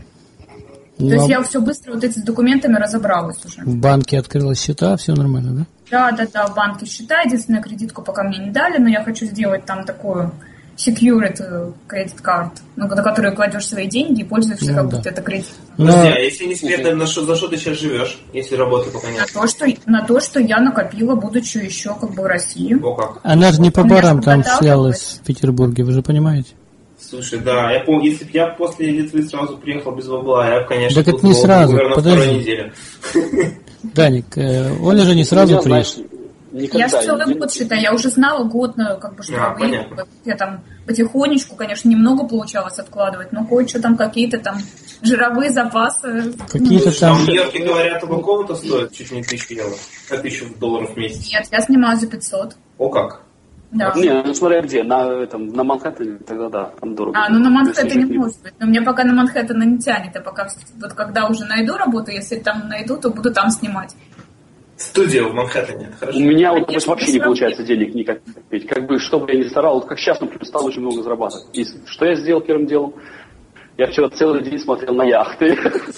Ну, То есть а я все быстро вот эти с документами разобралась уже. в банке открыла счета, все нормально, да? Да, да, да, в банке счета, единственную кредитку пока мне не дали, но я хочу сделать там такую secured credit card, ну, на которую кладешь свои деньги и пользуешься, Ну, как да. будто это кредит. Подожди, Но- а если не секретно, на что, за что ты сейчас живешь, если работы пока На нет? то, что, на то, что я накопила, будучи еще как бы в России. О, как. Она же не по У меня барам же там подал шлялась в Петербурге, вы же понимаете? Слушай, да, я помню, если бы я после Литвы сразу приехал без бабла, я бы, конечно, Так это был не в сразу, наверное, подожди. второй неделе. Даник, э, Оля же не сразу меня, знаешь, приехала. никогда Я же целый не- год, считай, я уже знала год, ну, как бы, что А, я выйду. понятно. Я там потихонечку, конечно, немного получалось откладывать, но кое-что там, какие-то там жировые запасы. Какие-то Слушай, там там... в Нью-Йорке, говорят, оба комната стоит чуть не тысячу евро, а тысячу долларов в месяц. Нет, я снимаю за пятьсот. О, как. Да. Не, ну смотря где, на, этом, на Манхэттене, тогда да, там дорого. А, ну на Если Манхэттене жить не- может быть. Но мне пока на Манхэттена не тянет. Я пока, вот когда уже найду работу, если там найду, то буду там снимать. Студия в Манхэттене, это хорошо. У меня вот, Конечно, допустим, вообще без не проблем. получается денег не копить. Как бы, что бы я ни старал, вот как сейчас, например, стал очень много зарабатывать. И что я сделал первым делом? Я вчера целый день смотрел на яхты.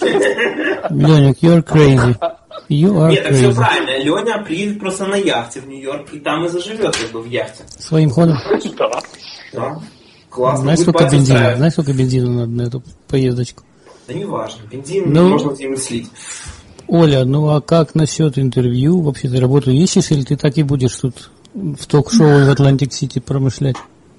Леник, you're crazy. You are Нет, так crazy. все правильно. Леня приедет просто на яхте в Нью-Йорк, и там и заживет как бы в яхте. Своим ходом? Да. Да. Классно. Знаешь, сколько бензина? Знаешь, сколько бензина надо на эту поездочку? Да не важно. Бензин ну, можно где-нибудь слить. Оля, ну а как насчет интервью? Вообще ты работу ищешь, или ты так и будешь тут в ток-шоу в Атлантик-Сити промышлять?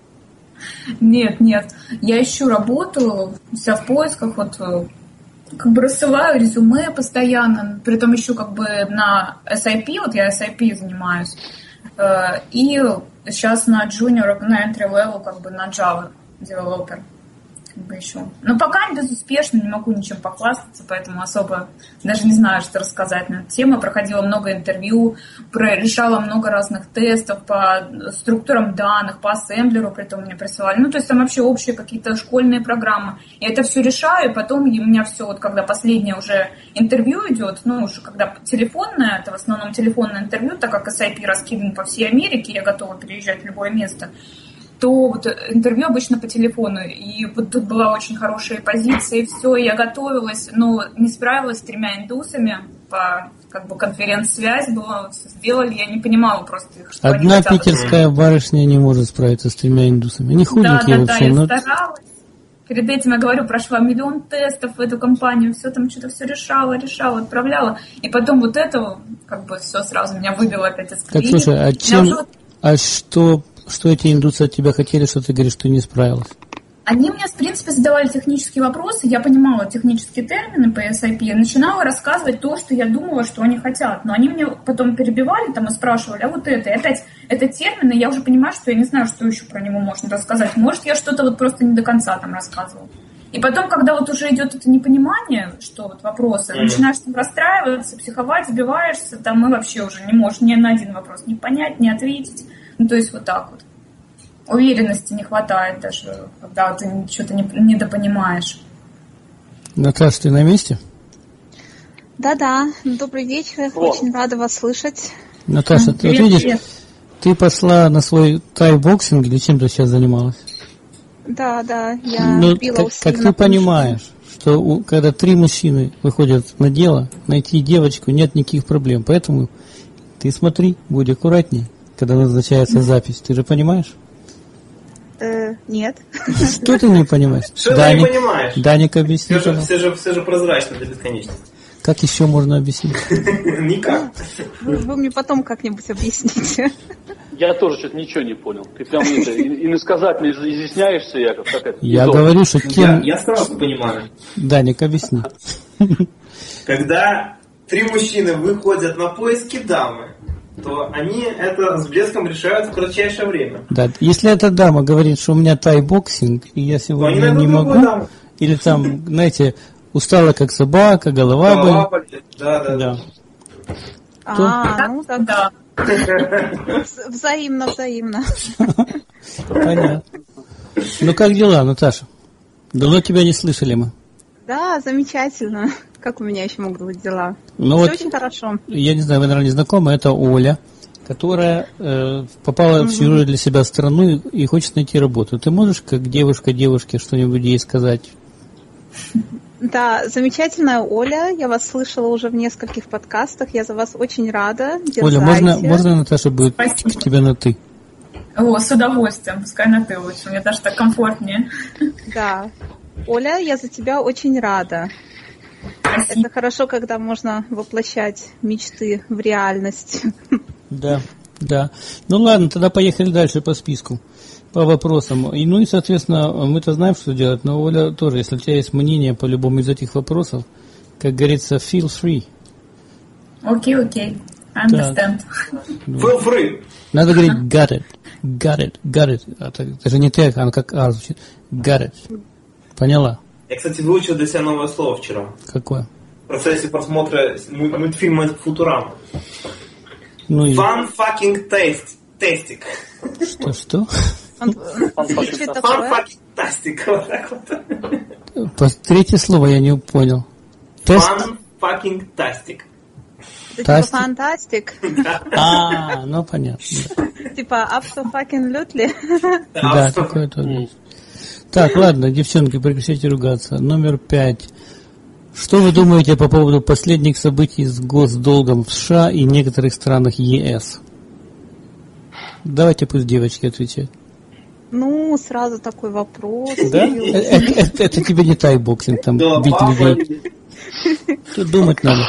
Нет, нет. Я ищу работу, вся в поисках, вот как бы рассылаю резюме постоянно, притом ищу как бы на эс ай пи, вот я эс ай пи занимаюсь, и сейчас на junior, на entry level, как бы на Java developer. Как бы еще. Но пока безуспешно, не могу ничем похвастаться, поэтому особо даже не знаю, что рассказать на эту тему. Проходила много интервью, решала много разных тестов по структурам данных, по ассемблеру, притом мне присылали. Ну, то есть там вообще общие какие-то школьные программы. Я это все решаю, и потом у меня все, вот когда последнее уже интервью идет, ну, уже когда телефонное, это в основном телефонное интервью, так как эс ай пи раскидан по всей Америке, я готова переезжать в любое место, то вот интервью обычно по телефону, и вот тут была очень хорошая позиция, и все, я готовилась, но не справилась с тремя индусами, по как бы конференц-связь была, все сделали, я не понимала просто их, что Одна они хотят. питерская барышня не может справиться с тремя индусами. Они худенькие да, да, вообще. Да, но... я старалась. Перед этим, я говорю, прошла миллион тестов в эту компанию, все там что-то все решала, решала, отправляла, и потом вот это, как бы все сразу меня выбило опять из колеи. Так, слушай, а чем, уже... а что... Что эти индусы от тебя хотели, что ты говоришь, что не справилась? Они мне, в принципе, задавали технические вопросы, я понимала технические термины по эс ай пи, и начинала рассказывать то, что я думала, что они хотят. Но они мне потом перебивали там и спрашивали, а вот это, и опять, это термины, я уже понимаю, что я не знаю, что еще про него можно рассказать. Может, я что-то вот просто не до конца там рассказывала. И потом, когда вот уже идет это непонимание, что вот вопросы, mm-hmm. начинаешь там расстраиваться, психовать, сбиваешься, там и вообще уже не можешь ни на один вопрос не понять, не ответить. Ну, то есть вот так вот. Уверенности не хватает даже, когда ты что-то не, недопонимаешь. Наташа, ты на месте? Да-да, добрый вечер, О. очень рада вас слышать. Наташа, ты вот видишь, ты пошла на свой тайбоксинг, или чем ты сейчас занималась? Да, да, я ну, била как, усиленно. Как ты понимаешь, что у, когда три мужчины выходят на дело, найти девочку нет никаких проблем, поэтому ты смотри, будь аккуратней, когда назначается запись, ты же понимаешь? Э, нет. Что ты не понимаешь? Что ты не понимаешь? Даник, объясни. Все же, все, же, все же прозрачно до бесконечности. Как еще можно объяснить? Никак. Вы, вы мне потом как-нибудь объясните. Я тоже что-то ничего не понял. Ты прям это, иносказательно изъясняешься, Яков, как это? Я говорю, что тем... Я, я сразу понимаю. Даник, объясни. Когда три мужчины выходят на поиски дамы, то они это с блеском решают в кратчайшее время. Да, если эта дама говорит, что у меня тайбоксинг, и я сегодня не могу, даму. Или там, знаете, устала как собака, голова, голова болит. Да, да, да. А, то... ну так да. Взаимно, взаимно. Понятно. Ну как дела, Наташа? Давно тебя не слышали мы. Да, замечательно. Как у меня еще могут быть дела? Ну Все вот, очень хорошо. Я не знаю, вы, наверное, не знакомы, это Оля, которая э, попала mm-hmm. в чужую для себя страну и, и хочет найти работу. Ты можешь, как девушка девушке, что-нибудь ей сказать? Да, замечательная Оля. Я вас слышала уже в нескольких подкастах. Я за вас очень рада. Дерзайте. Оля, можно, можно Наташа будет Спасибо. К тебе на «ты»? О, с удовольствием. Пускай на «ты» лучше. Мне даже так комфортнее. Да. Оля, я за тебя очень рада. Спасибо. Это хорошо, когда можно воплощать мечты в реальность. Да, да. Ну ладно, тогда поехали дальше по списку, по вопросам. И, ну и, соответственно, мы-то знаем, что делать, но Оля тоже, если у тебя есть мнение по любому из этих вопросов, как говорится, feel free. Окей, okay, окей. Okay. Understand. Feel free. Надо говорить got it, got it, got it. Это, это же не так, оно как А звучит. Got it. Поняла? Я, кстати, выучил для себя новое слово вчера. Какое? В процессе просмотра мультфильма «Футурама». Ну и... Fun fucking taste, tastic. Что-что? Fun fucking tastic. Вот так вот. Третье слово я не понял. Fun fucking tastic. Это типа фантастик? А, ну понятно. Типа абсо fucking лютли? Да, такое тоже. Так, ладно, девчонки, прекращайте ругаться. Номер пять. Что вы думаете по поводу последних событий с госдолгом в США и некоторых странах ЕС? Давайте пусть девочки отвечают. Ну, сразу такой вопрос. Да? Это, это, это тебе не тайбоксинг, там Да, бить папа. людей. Тут думать надо.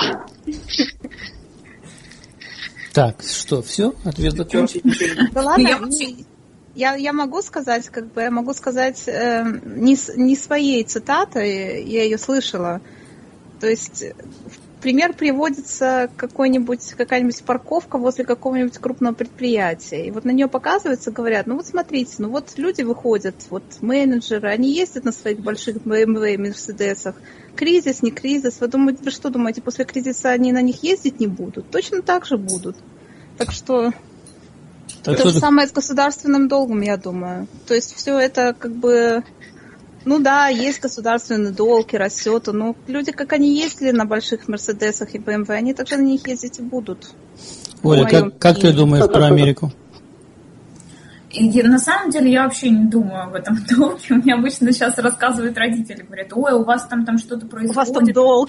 Так, что, все? Ответ закончен? Да ладно, Я не- я, я могу сказать, как бы, я могу сказать э, не, с- не своей цитатой, я ее слышала. То есть, в пример приводится какой-нибудь, какая-нибудь парковка возле какого-нибудь крупного предприятия. И вот на нее показываются, говорят, ну вот смотрите, ну вот люди выходят, вот менеджеры, они ездят на своих больших бэ эм вэ, Мерседесах. Кризис, не кризис. Вы думаете, вы что думаете, после кризиса они на них ездить не будут? Точно так же будут. Так что Так то же что- самое с государственным долгом, я думаю. То есть все это как бы... Ну да, есть государственный долг и растет, но люди, как они ездили на больших Мерседесах и бэ эм вэ, они также на них ездить и будут. Оля, В моем как, как ты мнении. думаешь про Америку? И я- на самом деле я вообще не думаю об этом долге. Мне обычно сейчас рассказывают родители, говорят, ой, у вас там, там что-то У происходит. вас там долг.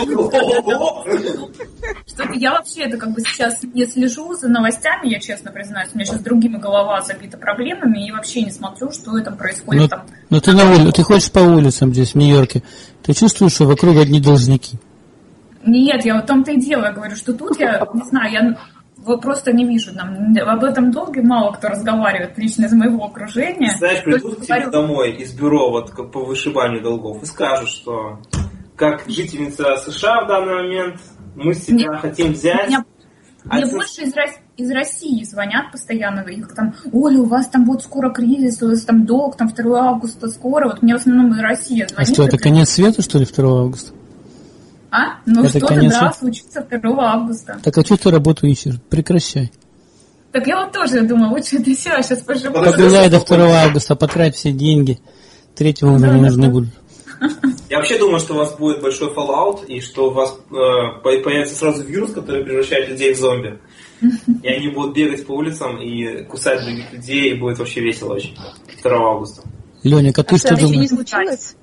Что-то я вообще это как бы сейчас не слежу за новостями, я честно признаюсь. У меня сейчас другими голова забита проблемами, и вообще не смотрю, что там происходит Ну, там. ну ты на улице, ты ходишь по улицам здесь, в Нью-Йорке, ты чувствуешь, что вокруг одни должники? Нет, я в том-то и дело, я говорю, что тут я, не знаю, я вот просто не вижу, нам, об этом долге мало кто разговаривает лично из моего окружения. Знаешь, придут к тебе Говорю, домой из бюро вот как по вышибанию долгов и скажут, что как жительница США в данный момент мы с тебя Нет. хотим взять. Мне, а мне ты- больше из, Рос- из России звонят постоянно, их там, Оля, у вас там вот скоро кризис, у вас там долг, там второго августа скоро, вот мне в основном из России А звонит. что, это конец света, что ли, второго августа? А? Ну Это что-то, конец да, света? случится второго августа. Так а что ты работу ищешь? Прекращай. Так я вот тоже думаю, лучше ты все, сейчас поживу. Подожди. Погуляй до второго августа, потрать все деньги. Третьего уже не нужны будут. Я вообще думаю, что у вас будет большой fallout, и что у вас э, по- появится сразу вирус, который превращает людей в зомби. И они будут бегать по улицам и кусать других людей, и будет вообще весело очень. второго августа. Леник, а ты А что это еще не думаешь? случилось?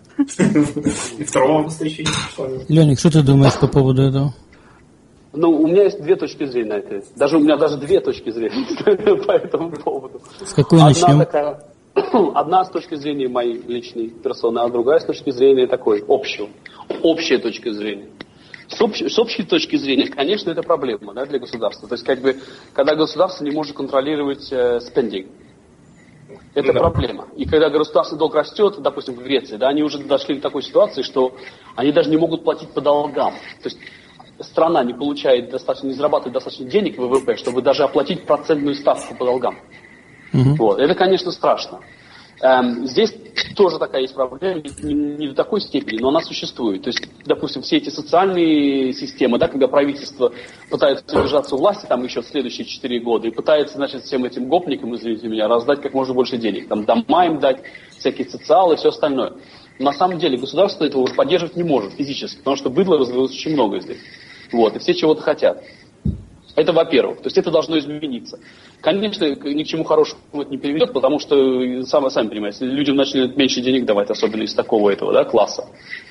И второго августа еще не пришло. Леник, что ты думаешь по поводу этого? Ну, у меня есть две точки зрения на это. Даже у меня даже две точки зрения по этому поводу. С какой Одна начнем? такая, одна с точки зрения моей личной персоны, а другая с точки зрения такой, общего. Общая точка зрения. С общей, с общей точки зрения, конечно, это проблема, да, для государства. То есть, как бы, когда государство не может контролировать э, spending, это Ну да. проблема. И когда государственный долг растет, допустим, в Греции, да, они уже дошли к такой ситуации, что они даже не могут платить по долгам. То есть страна не получает достаточно, не зарабатывает достаточно денег в вэ вэ пэ, чтобы даже оплатить процентную ставку по долгам. Мгм. Вот. Это, конечно, страшно. Эм, здесь тоже такая есть проблема, не, не до такой степени, но она существует. То есть, допустим, все эти социальные системы, да, когда правительство пытается удержаться у власти там еще следующие четыре года и пытается, значит, всем этим гопникам, извините меня, раздать как можно больше денег. Там дома им дать, всякие социалы и все остальное. Но на самом деле государство этого уже поддерживать не может физически, потому что быдла развелось очень много здесь. Вот, и все чего-то хотят. Это во-первых. То есть это должно измениться. Конечно, ни к чему хорошему это не приведет, потому что, сами, сами понимаете, людям начали меньше денег давать, особенно из такого этого, да, класса.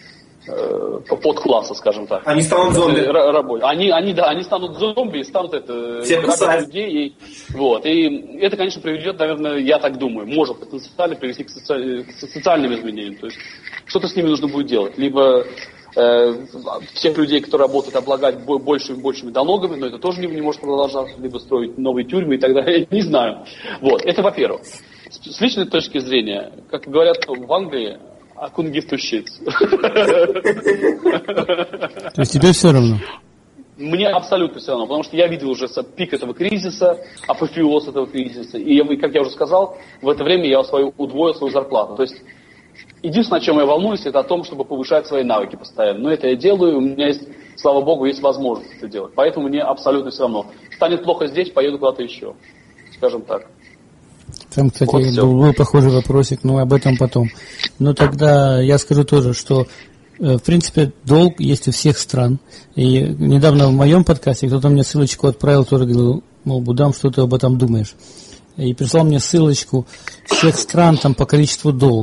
Э, подкласса, скажем так. Они станут зомби. Р- рабо- Они, они, да, они станут зомби и станут это, Всех грабить кусать. людей. И, вот. И это, конечно, приведет, наверное, я так думаю, может потенциально привести к, соци- к социальным изменениям. То есть что-то с ними нужно будет делать. Либо э, всех людей, кто работает, облагать бо- большими и большими налогами, но это тоже не, не может продолжаться, либо строить новые тюрьмы и так далее, я не знаю. Вот, это во-первых. С, с личной точки зрения, как говорят в Англии, I couldn't give two shits. То есть тебе все равно? Мне абсолютно все равно, потому что я видел уже пик этого кризиса, апофеоз этого кризиса, и, я, как я уже сказал, в это время я свою, удвоил свою зарплату. То есть единственное, о чем я волнуюсь, это о том, чтобы повышать свои навыки постоянно. Но это я делаю, у меня есть, слава богу, есть возможность это делать. Поэтому мне абсолютно все равно. Станет плохо здесь, поеду куда-то еще. Скажем так. Там, кстати, Вот всё. был, был похожий вопросик, но об этом потом. Но тогда я скажу тоже, что э, в принципе долг есть у всех стран. И недавно в моем подкасте кто-то мне ссылочку отправил, тоже говорил, мол, Будам, что ты об этом думаешь? И прислал мне ссылочку всех стран там по количеству долга.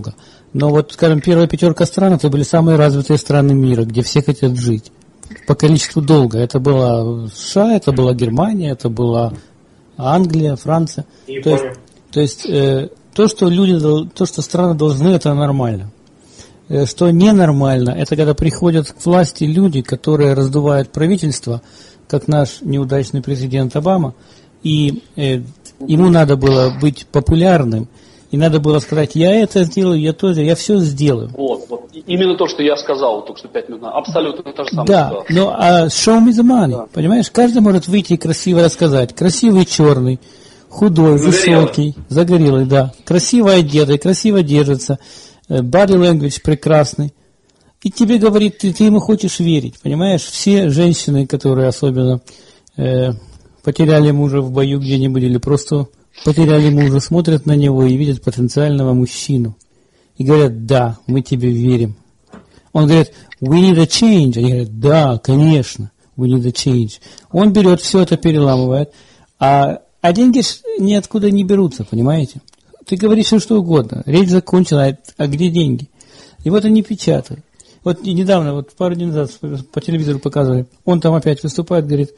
Но вот, скажем, первая пятерка стран, это были самые развитые страны мира, где все хотят жить. По количеству долга. Это была США, это была Германия, это была Англия, Франция. То есть, то, есть э, то, что люди, то, что страны должны, это нормально. Э, что ненормально, это когда приходят к власти люди, которые раздувают правительство, как наш неудачный президент Обама, и э, ему надо было быть популярным, и надо было сказать, я это сделаю, я тоже, я все сделаю. Вот, вот. Именно то, что я сказал только что пять минут назад. Абсолютно то же самое. Да, сказал. Но а show me the money, да. Понимаешь? Каждый может выйти и красиво рассказать. Красивый черный, худой, загорелый. Высокий, загорелый, да. Красиво одетый, красиво держится. Body language прекрасный. И тебе говорит, ты, ты ему хочешь верить, понимаешь? Все женщины, которые особенно э, потеряли мужа в бою где-нибудь или просто потеряли мужа, смотрят на него и видят потенциального мужчину. И говорят, да, мы тебе верим. Он говорит, we need a change. Они говорят, да, конечно, we need a change. Он берет все это, переламывает, а, а деньги ниоткуда не берутся, понимаете? Ты говоришь все, что угодно. Речь закончена, а где деньги? И вот они печатают. Вот недавно, вот пару дней назад по телевизору показывали, он там опять выступает, говорит,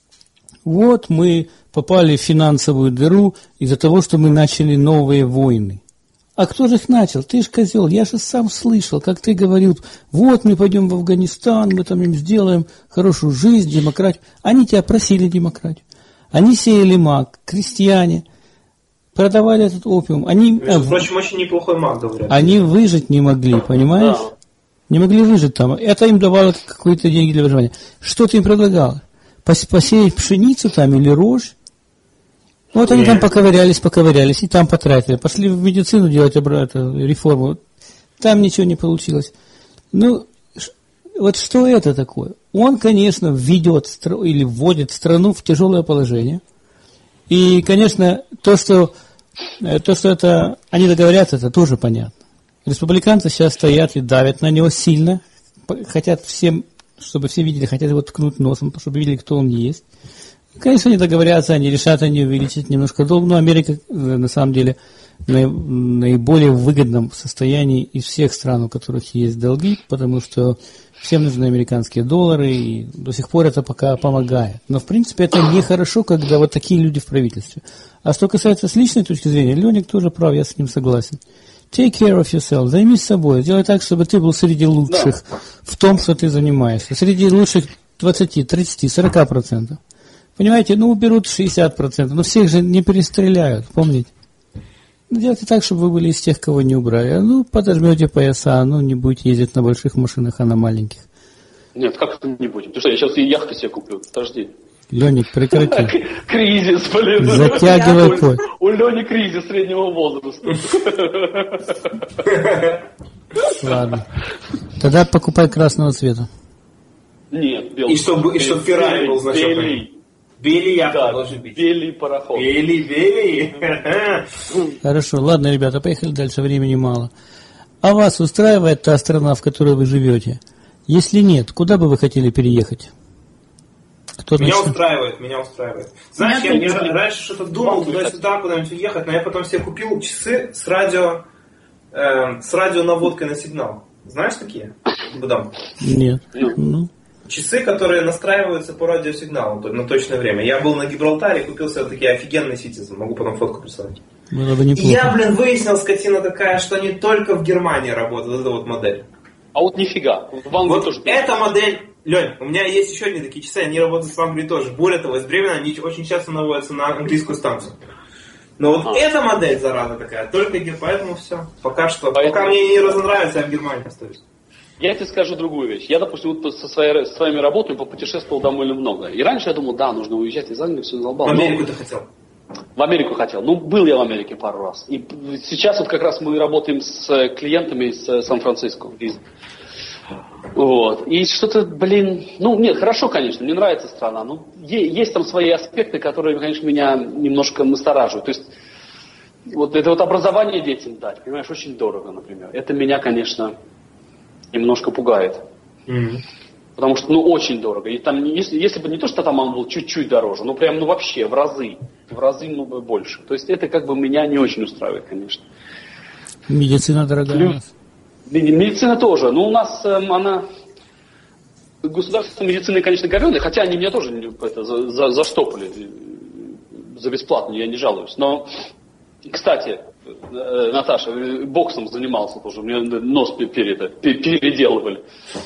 вот мы попали в финансовую дыру из-за того, что мы начали новые войны. А кто же их начал? Ты ж козел, я же сам слышал, как ты говорил, вот мы пойдем в Афганистан, мы там им сделаем хорошую жизнь, демократию. Они тебя просили демократию. Они сеяли мак, крестьяне, продавали этот опиум. Они, между прочим, очень неплохой мак, говорят. Они выжить не могли, понимаешь? Да. Не могли выжить там. Это им давало какие-то деньги для выживания. Что ты им предлагал? Посеять пшеницу там или рожь? Вот они Нет. там поковырялись, поковырялись, и там потратили. Пошли в медицину делать обратно реформу. Там ничего не получилось. Ну, вот что это такое? Он, конечно, введет или вводит страну в тяжелое положение. И, конечно, то, что, то, что это, они договорятся, это тоже понятно. Республиканцы сейчас стоят и давят на него сильно. Хотят всем, чтобы все видели, хотят его ткнуть носом, чтобы видели, кто он есть. Конечно, они договорятся, они решат, они увеличат немножко долг, но Америка, на самом деле, в наиболее выгодном состоянии из всех стран, у которых есть долги, потому что всем нужны американские доллары, и до сих пор это пока помогает. Но, в принципе, это нехорошо, когда вот такие люди в правительстве. А что касается с личной точки зрения, Леник тоже прав, я с ним согласен. Take care of yourself, займись собой, сделай так, чтобы ты был среди лучших да. в том, что ты занимаешься. Среди лучших двадцать, тридцать, сорок процентов. Понимаете, ну уберут шестьдесят процентов, но всех же не перестреляют, помните? Делайте так, чтобы вы были из тех, кого не убрали. Ну, подожмете пояса, ну не будете ездить на больших машинах, а на маленьких. Нет, как это не будем? Ты что, я сейчас и яхту себе куплю, подожди. Леник, прекрати. Кризис, блин. Затягивай поезд. У Лени кризис среднего возраста. Ладно. Тогда покупай красного цвета. Нет, белый. И чтобы, и чтобы Феррари был значок. Белый. Белый яхта да, должен быть. Белый пароход. Белый, белый. Хорошо, ладно, ребята, поехали дальше, времени мало. А вас устраивает та страна, в которой вы живете? Если нет, куда бы вы хотели переехать? Кто меня начнет? устраивает, меня устраивает. Знаешь, я, я раньше что-то думал туда-сюда, куда-нибудь уехать, но я потом себе купил часы с радио, э, с радионаводкой на сигнал. Знаешь такие? Бадам. Нет. Ну. Часы, которые настраиваются по радиосигналу на точное время. Я был на Гибралтаре, купил себе такие офигенные Citizen. Могу потом фотку прислать. Было бы неплохо. И я, блин, выяснил, скотина такая, что не только в Германии работает эта вот модель. А вот нифига. В Англии вот тоже. Эта модель... Лень, у меня есть еще одни такие часы, они работают в Англии тоже. Более того, из Бремена они очень часто наводятся на английскую станцию. Но вот а. эта модель, зараза такая, только поэтому все. Пока что. Поэтому... Пока мне не разонравится, я в Германии остаюсь. Я тебе скажу другую вещь. Я, допустим, вот со своей, со своими работами попутешествовал довольно много. И раньше я думал, да, нужно уезжать из Англии, все задолбал. В Америку ты хотел? В Америку хотел. Ну, был я в Америке пару раз. И сейчас вот как раз мы работаем с клиентами из Сан-Франциско. Вот. И что-то, блин, ну, нет, хорошо, конечно, мне нравится страна. Но есть там свои аспекты, которые, конечно, меня немножко настораживают. То есть, вот это вот образование детям дать, понимаешь, очень дорого, например. Это меня, конечно... немножко пугает. Mm-hmm. Потому что, ну, очень дорого. И там, если, если бы не то, что там он был чуть-чуть дороже, ну, прям, ну, вообще, в разы. В разы, ну, больше. То есть, это как бы меня не очень устраивает, конечно. Медицина дорогая. Плюс, Медицина тоже. Ну, у нас э, она... Государственная медицина, конечно, говёная, хотя они меня тоже это, за, за, заштопали за бесплатно, я не жалуюсь. Но, кстати, э, Наташа, боксом занимался тоже, мне нос перед, переделывали.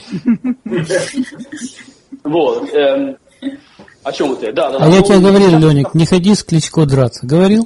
Вот. О чем это? Да, да. А я тебе говорил, Леник, не ходи с Кличко драться. Говорил?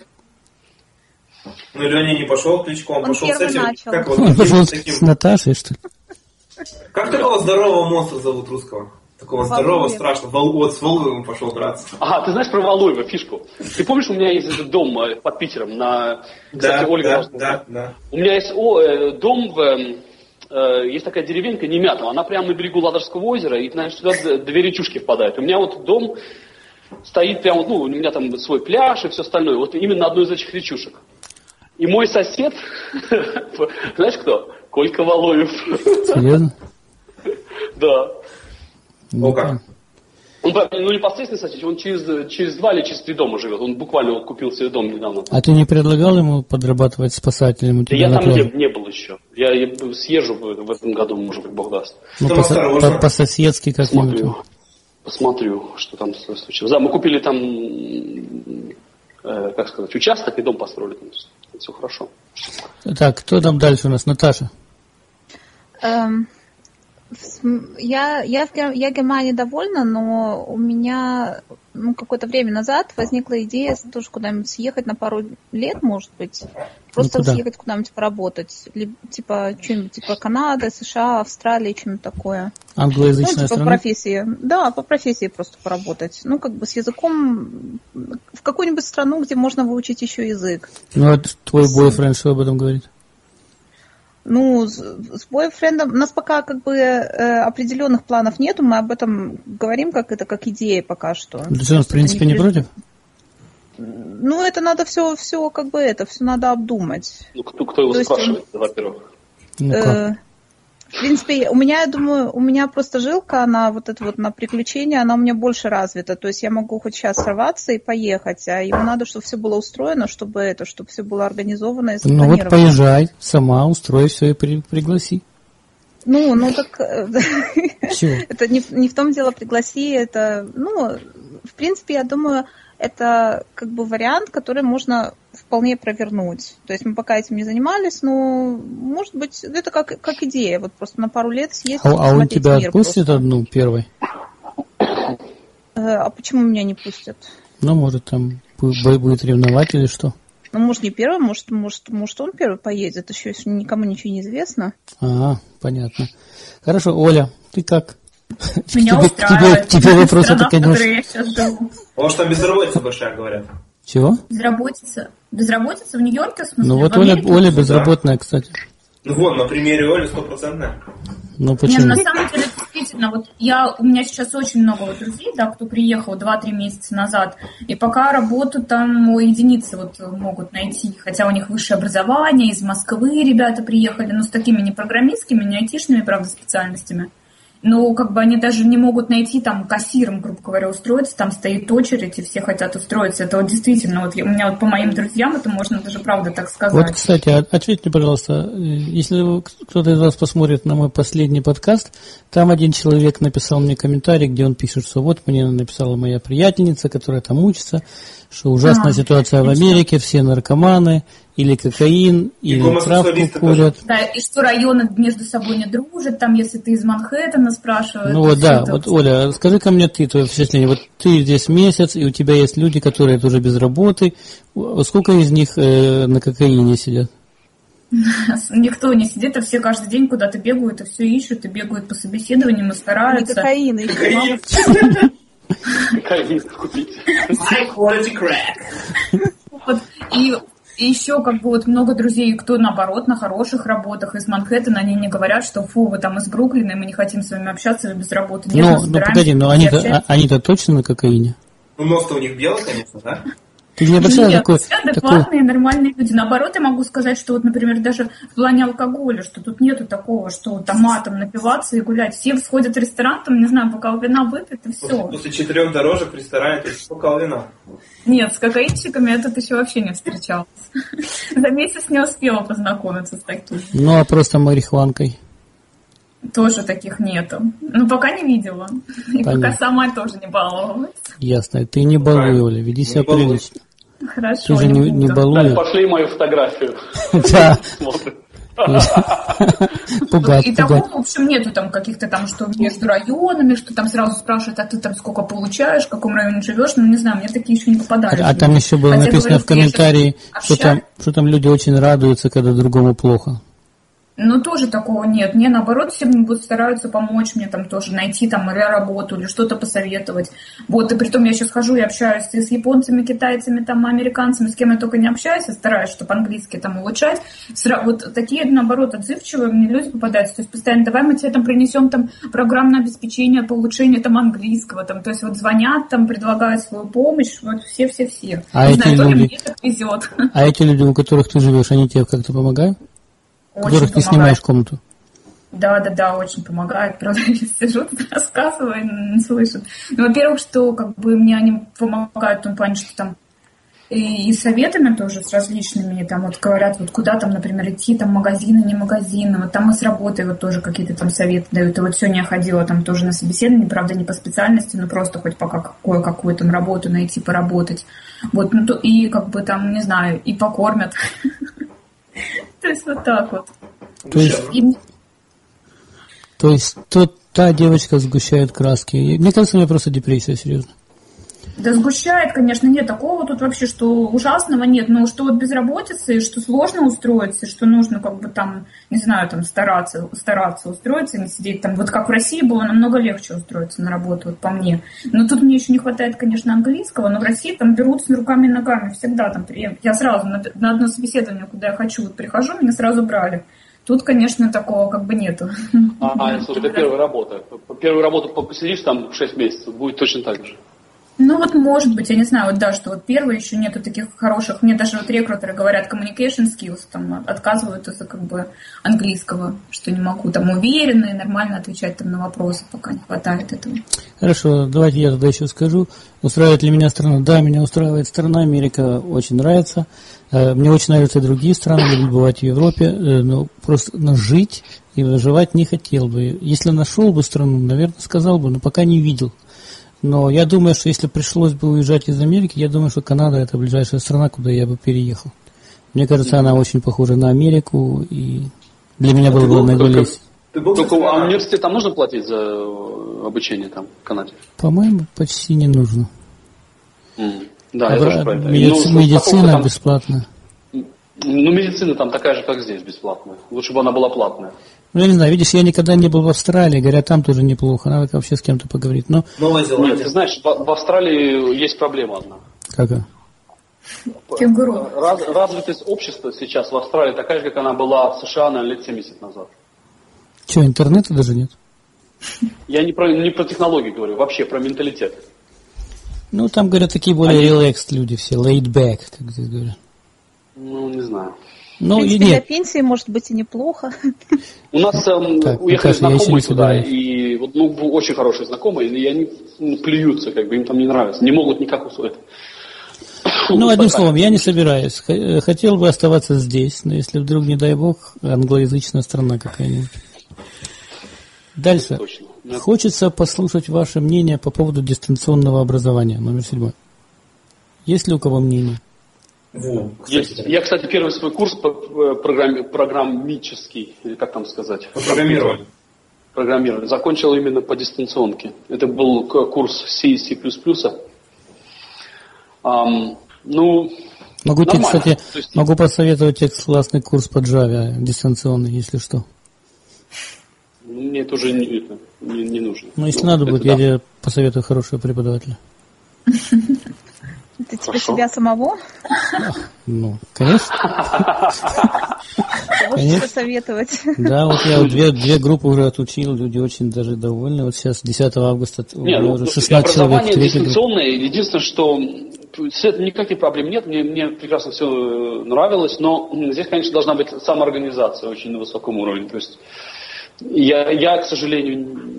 Ну, Леня не пошел Кличко, он, он пошел с этим. Как вот, он пошел таким... с Наташей, что ли? Как такого здорового монстра зовут русского? Такого Валуева. Здорового, страшного. Вол... Вот с Валуевым пошел драться. Ага, ты знаешь про Валуева фишку? Ты помнишь, у меня есть этот дом под Питером на... Кстати, да, Ольга, да, да, да. У меня есть о, дом в... Э, есть такая деревенька Немятова, она прямо на берегу Ладожского озера, и, знаешь, туда две речушки впадают. У меня вот дом стоит прямо, ну, у меня там свой пляж и все остальное, вот именно на одной из этих речушек. И мой сосед, знаешь кто? Колька Валуев. Серьезно? Да. Ну как? Он, ну, непосредственно, кстати, он через, через два или через три дома живет. Он буквально вот купил себе дом недавно. А ты не предлагал ему подрабатывать спасателем? У да я там не, не был еще. Я, я съезжу в, в этом году, может быть, Бог даст. Ну, по, по, по-соседски как-нибудь. Посмотрю, посмотрю, что там случилось. Да, мы купили там, э, как сказать, участок и дом построили. Там все хорошо. Так, кто там дальше у нас? Наташа. Эм... Я, я, я Германией довольна, но у меня ну, какое-то время назад возникла идея тоже куда-нибудь съехать на пару лет, может быть. Просто ну, съехать куда-нибудь поработать. Либо, типа, что-нибудь типа Канады, США, Австралии, что-нибудь такое. Англоязычная ну, типа, страна? По профессии. Да, по профессии просто поработать. Ну, как бы с языком в какую-нибудь страну, где можно выучить еще язык. Ну, а твой бойфренд что об этом говорит? Ну, с, с бойфрендом у нас пока как бы э, определенных планов нету, мы об этом говорим как это как идея пока что. То есть он в принципе не, не против? Ну, это надо все, все как бы это, все надо обдумать. Ну, кто, кто его То спрашивает, есть, во-первых? Ну, э, в принципе, у меня, я думаю, у меня просто жилка, она вот это вот на приключения, она у меня больше развита. То есть я могу хоть сейчас сорваться и поехать, а ему надо, чтобы все было устроено, чтобы это, чтобы все было организовано и запланировано. Ну вот поезжай, сама устрой все и при, пригласи. Ну, ну так это не, не в том дело пригласи, это, ну, в принципе, я думаю, это как бы вариант, который можно вполне провернуть. То есть мы пока этим не занимались, но, может быть, это как, как идея, вот просто на пару лет съездить. А, а он тебя отпустит просто. Одну первой? А почему меня не пустят? Ну, может, там будет ревновать или что? Ну, может, не первый, может, может, может, он первый поедет, еще если никому ничего не известно. Ага, понятно. Хорошо, Оля, ты как? Меня тебе, устраивает. Тебе, тебе вопросы так, конечно. Потому что там безработица большая, говорят. Чего? Безработица. Безработица в Нью-Йорке, в смысле? Ну вот Оля, Оля безработная, да. Кстати. Ну вот, на примере Оли стопроцентная. Ну почему? Нет, на самом деле, действительно, вот я, у меня сейчас очень много вот друзей, да, кто приехал два-три месяца назад, и пока работу там единицы вот могут найти, хотя у них высшее образование, из Москвы ребята приехали, но с такими не программистскими, не айтишными, правда, специальностями. Ну, как бы они даже не могут найти там кассиром, грубо говоря, устроиться, там стоит очередь, и все хотят устроиться. Это вот действительно, вот у меня вот по моим друзьям это можно даже правда так сказать. Вот, кстати, ответьте, пожалуйста, если кто-то из вас посмотрит на мой последний подкаст, там один человек написал мне комментарий, где он пишет, что вот мне написала моя приятельница, которая там учится, что ужасная а, ситуация в Америке, все наркоманы, или кокаин, и или травку курят. Да, и что районы между собой не дружат, там, если ты из Манхэттена спрашивают. Ну вот, да, вот, Оля, расскажи-ка мне ты, твое впечатление. Вот ты здесь месяц, и у тебя есть люди, которые тоже без работы. Сколько из них э, на кокаине сидят? Никто не сидит, а все каждый день куда-то бегают, и все ищут, и бегают по собеседованиям, и стараются. Кокаин, и кокаин купить. High quality crack. Вот, и... И еще как бы вот много друзей, кто наоборот на хороших работах из Манхэттена, они не говорят, что фу, вы там из Бруклина, и мы не хотим с вами общаться, вы без работы. Нет, ну, ну погоди, но они-то, они-то точно на кокаине? Ну нос-то у них белый, конечно, да? Ты не обращала Нет, такой... все адекватные, такой... нормальные люди. Наоборот, я могу сказать, что вот, например, даже в плане алкоголя, что тут нету такого, что там матом напиваться и гулять. Все сходят в ресторан, там, не знаю, бокал вина выпьют, и все. После, после четырех дорожек в ресторане, то есть бокал вина. Нет, с кокаинщиками я тут еще вообще не встречалась. За месяц не успела познакомиться с такими. Ну, а просто марихуанкой? Тоже таких нету. Ну, пока не видела. И Понятно. Пока сама тоже не баловалась. Ясно. Ты не балуй, Оля, веди себя прилично. Хорошо, ты же не, не балуй. Пошли мою фотографию. Да. Пугать, и такого, в общем, нету там каких-то там, что между районами, что там сразу спрашивают, а ты там сколько получаешь, в каком районе живешь, ну, не знаю, мне такие еще не попадались. А, а там еще было Хотя написано говорю, в комментарии, что там, что там люди очень радуются, когда другому плохо. Ну, тоже такого нет. Мне, наоборот, все будут стараются помочь мне там тоже найти там работу или что-то посоветовать. Вот, и притом я сейчас хожу и общаюсь и с японцами, китайцами, там, американцами, с кем я только не общаюсь, и стараюсь, чтобы английский там улучшать. Вот такие, наоборот, отзывчивые мне люди попадаются. То есть постоянно, давай мы тебе там принесем там программное обеспечение по улучшению там английского. Там, то есть вот звонят, там, предлагают свою помощь. Вот все-все-все. А не эти знаю, люди... мне так везет. А эти люди, у которых ты живешь, они тебе как-то помогают? Очень которых ты помогает. Снимаешь комнату. Да, да, да, очень помогает. Правда, я сижу тут рассказываю, не слышат. Ну, во-первых, что как бы мне они помогают в том плане, что там и, и советами тоже с различными, там вот говорят, вот куда там, например, идти, там магазины, не магазины, вот там и с работой вот тоже какие-то там советы дают. И вот сегодня я ходила там тоже на собеседование, правда, не по специальности, но просто хоть пока кое-какую там работу найти, поработать. Вот, ну, то, и как бы там, не знаю, и покормят. То есть вот так вот. То есть, и... то есть тот, та девочка сгущает краски. Мне кажется, у меня просто депрессия, серьезно. Да сгущает, конечно, нет такого тут вообще, что ужасного нет, но что вот безработица, и что сложно устроиться, и что нужно как бы там, не знаю, там стараться, стараться устроиться, не сидеть там, вот как в России было намного легче устроиться на работу, вот по мне. Но тут мне еще не хватает, конечно, английского, но в России там берут с руками и ногами всегда там. Я сразу на, на одно собеседование, куда я хочу, вот прихожу, меня сразу брали. Тут, конечно, такого как бы нету. А, а слушай, это первая работа. Первую работу посидишь там шесть месяцев, будет точно так же. Ну вот может быть, я не знаю, вот да, что вот первые еще нету таких хороших, мне даже вот рекрутеры говорят communication skills, там отказывают из-за как бы английского, что не могу там уверенно и нормально отвечать там на вопросы, пока не хватает этого. Хорошо, давайте я тогда еще скажу, устраивает ли меня страна? Да, меня устраивает страна, Америка очень нравится, мне очень нравятся и другие страны, люблю бывать в Европе, но просто но жить и выживать не хотел бы. Если нашел бы страну, наверное, сказал бы, но пока не видел. Но я думаю, что если пришлось бы уезжать из Америки, я думаю, что Канада – это ближайшая страна, куда я бы переехал. Мне кажется, она очень похожа на Америку, и для меня было бы наиболее... Только а университет там нужно платить за обучение там в Канаде? По-моему, почти не нужно. Mm. Да, а я тоже про это. Медици... Ну, медицина там... бесплатная. Ну, медицина там такая же, как здесь, бесплатная. Лучше бы она была платная. Ну, я не знаю, видишь, я никогда не был в Австралии, говорят, там тоже неплохо, надо вообще с кем-то поговорить. Но... Новая Зеландия. Нет, ты знаешь, в, в Австралии есть проблема одна. Какая? Кенгуру. Раз, развитость общества сейчас в Австралии такая же, как она была в США, наверное, лет семьдесят назад. Что, интернета даже нет? Я не про, не про технологии говорю, вообще про менталитет. Ну, там, говорят, такие более Они... relaxed люди все, laid back, как здесь говорят. Ну, не знаю. Ну, в принципе, для пенсии, может быть, и неплохо. У нас эм, так, уехали Наташа, знакомые туда, и вот, ну, очень хорошие знакомые, и они ну, плюются, как бы им там не нравится, не могут никак усвоить. Ну, одним словом, я не собираюсь. Хотел бы оставаться здесь, но если вдруг, не дай бог, англоязычная страна какая-нибудь. Дальше. Хочется послушать ваше мнение по поводу дистанционного образования, номер седьмой. Есть ли у кого мнение? Во, Есть. Я, кстати, первый свой курс по программе, программический, или как там сказать? По программированию. Программирование. Закончил именно по дистанционке. Это был курс C, C++. Um, ну, могу, тебе, кстати, есть... могу посоветовать тебе классный курс по Java, дистанционный, если что. Мне тоже не, это, не, не нужно. Ну, если ну, надо будет, да. Я тебе посоветую хорошего преподавателя. Ты тебе себя самого? Ну, конечно. Можешь посоветовать. Да, вот я две, две группы уже отучил, люди очень даже довольны. Вот сейчас десятого августа Нет, уже ну, шестнадцать человек. Образование дистанционное, единственное, что с этим никаких проблем нет, мне, мне прекрасно все нравилось, но здесь, конечно, должна быть самоорганизация очень на высоком уровне. То есть я, я к сожалению,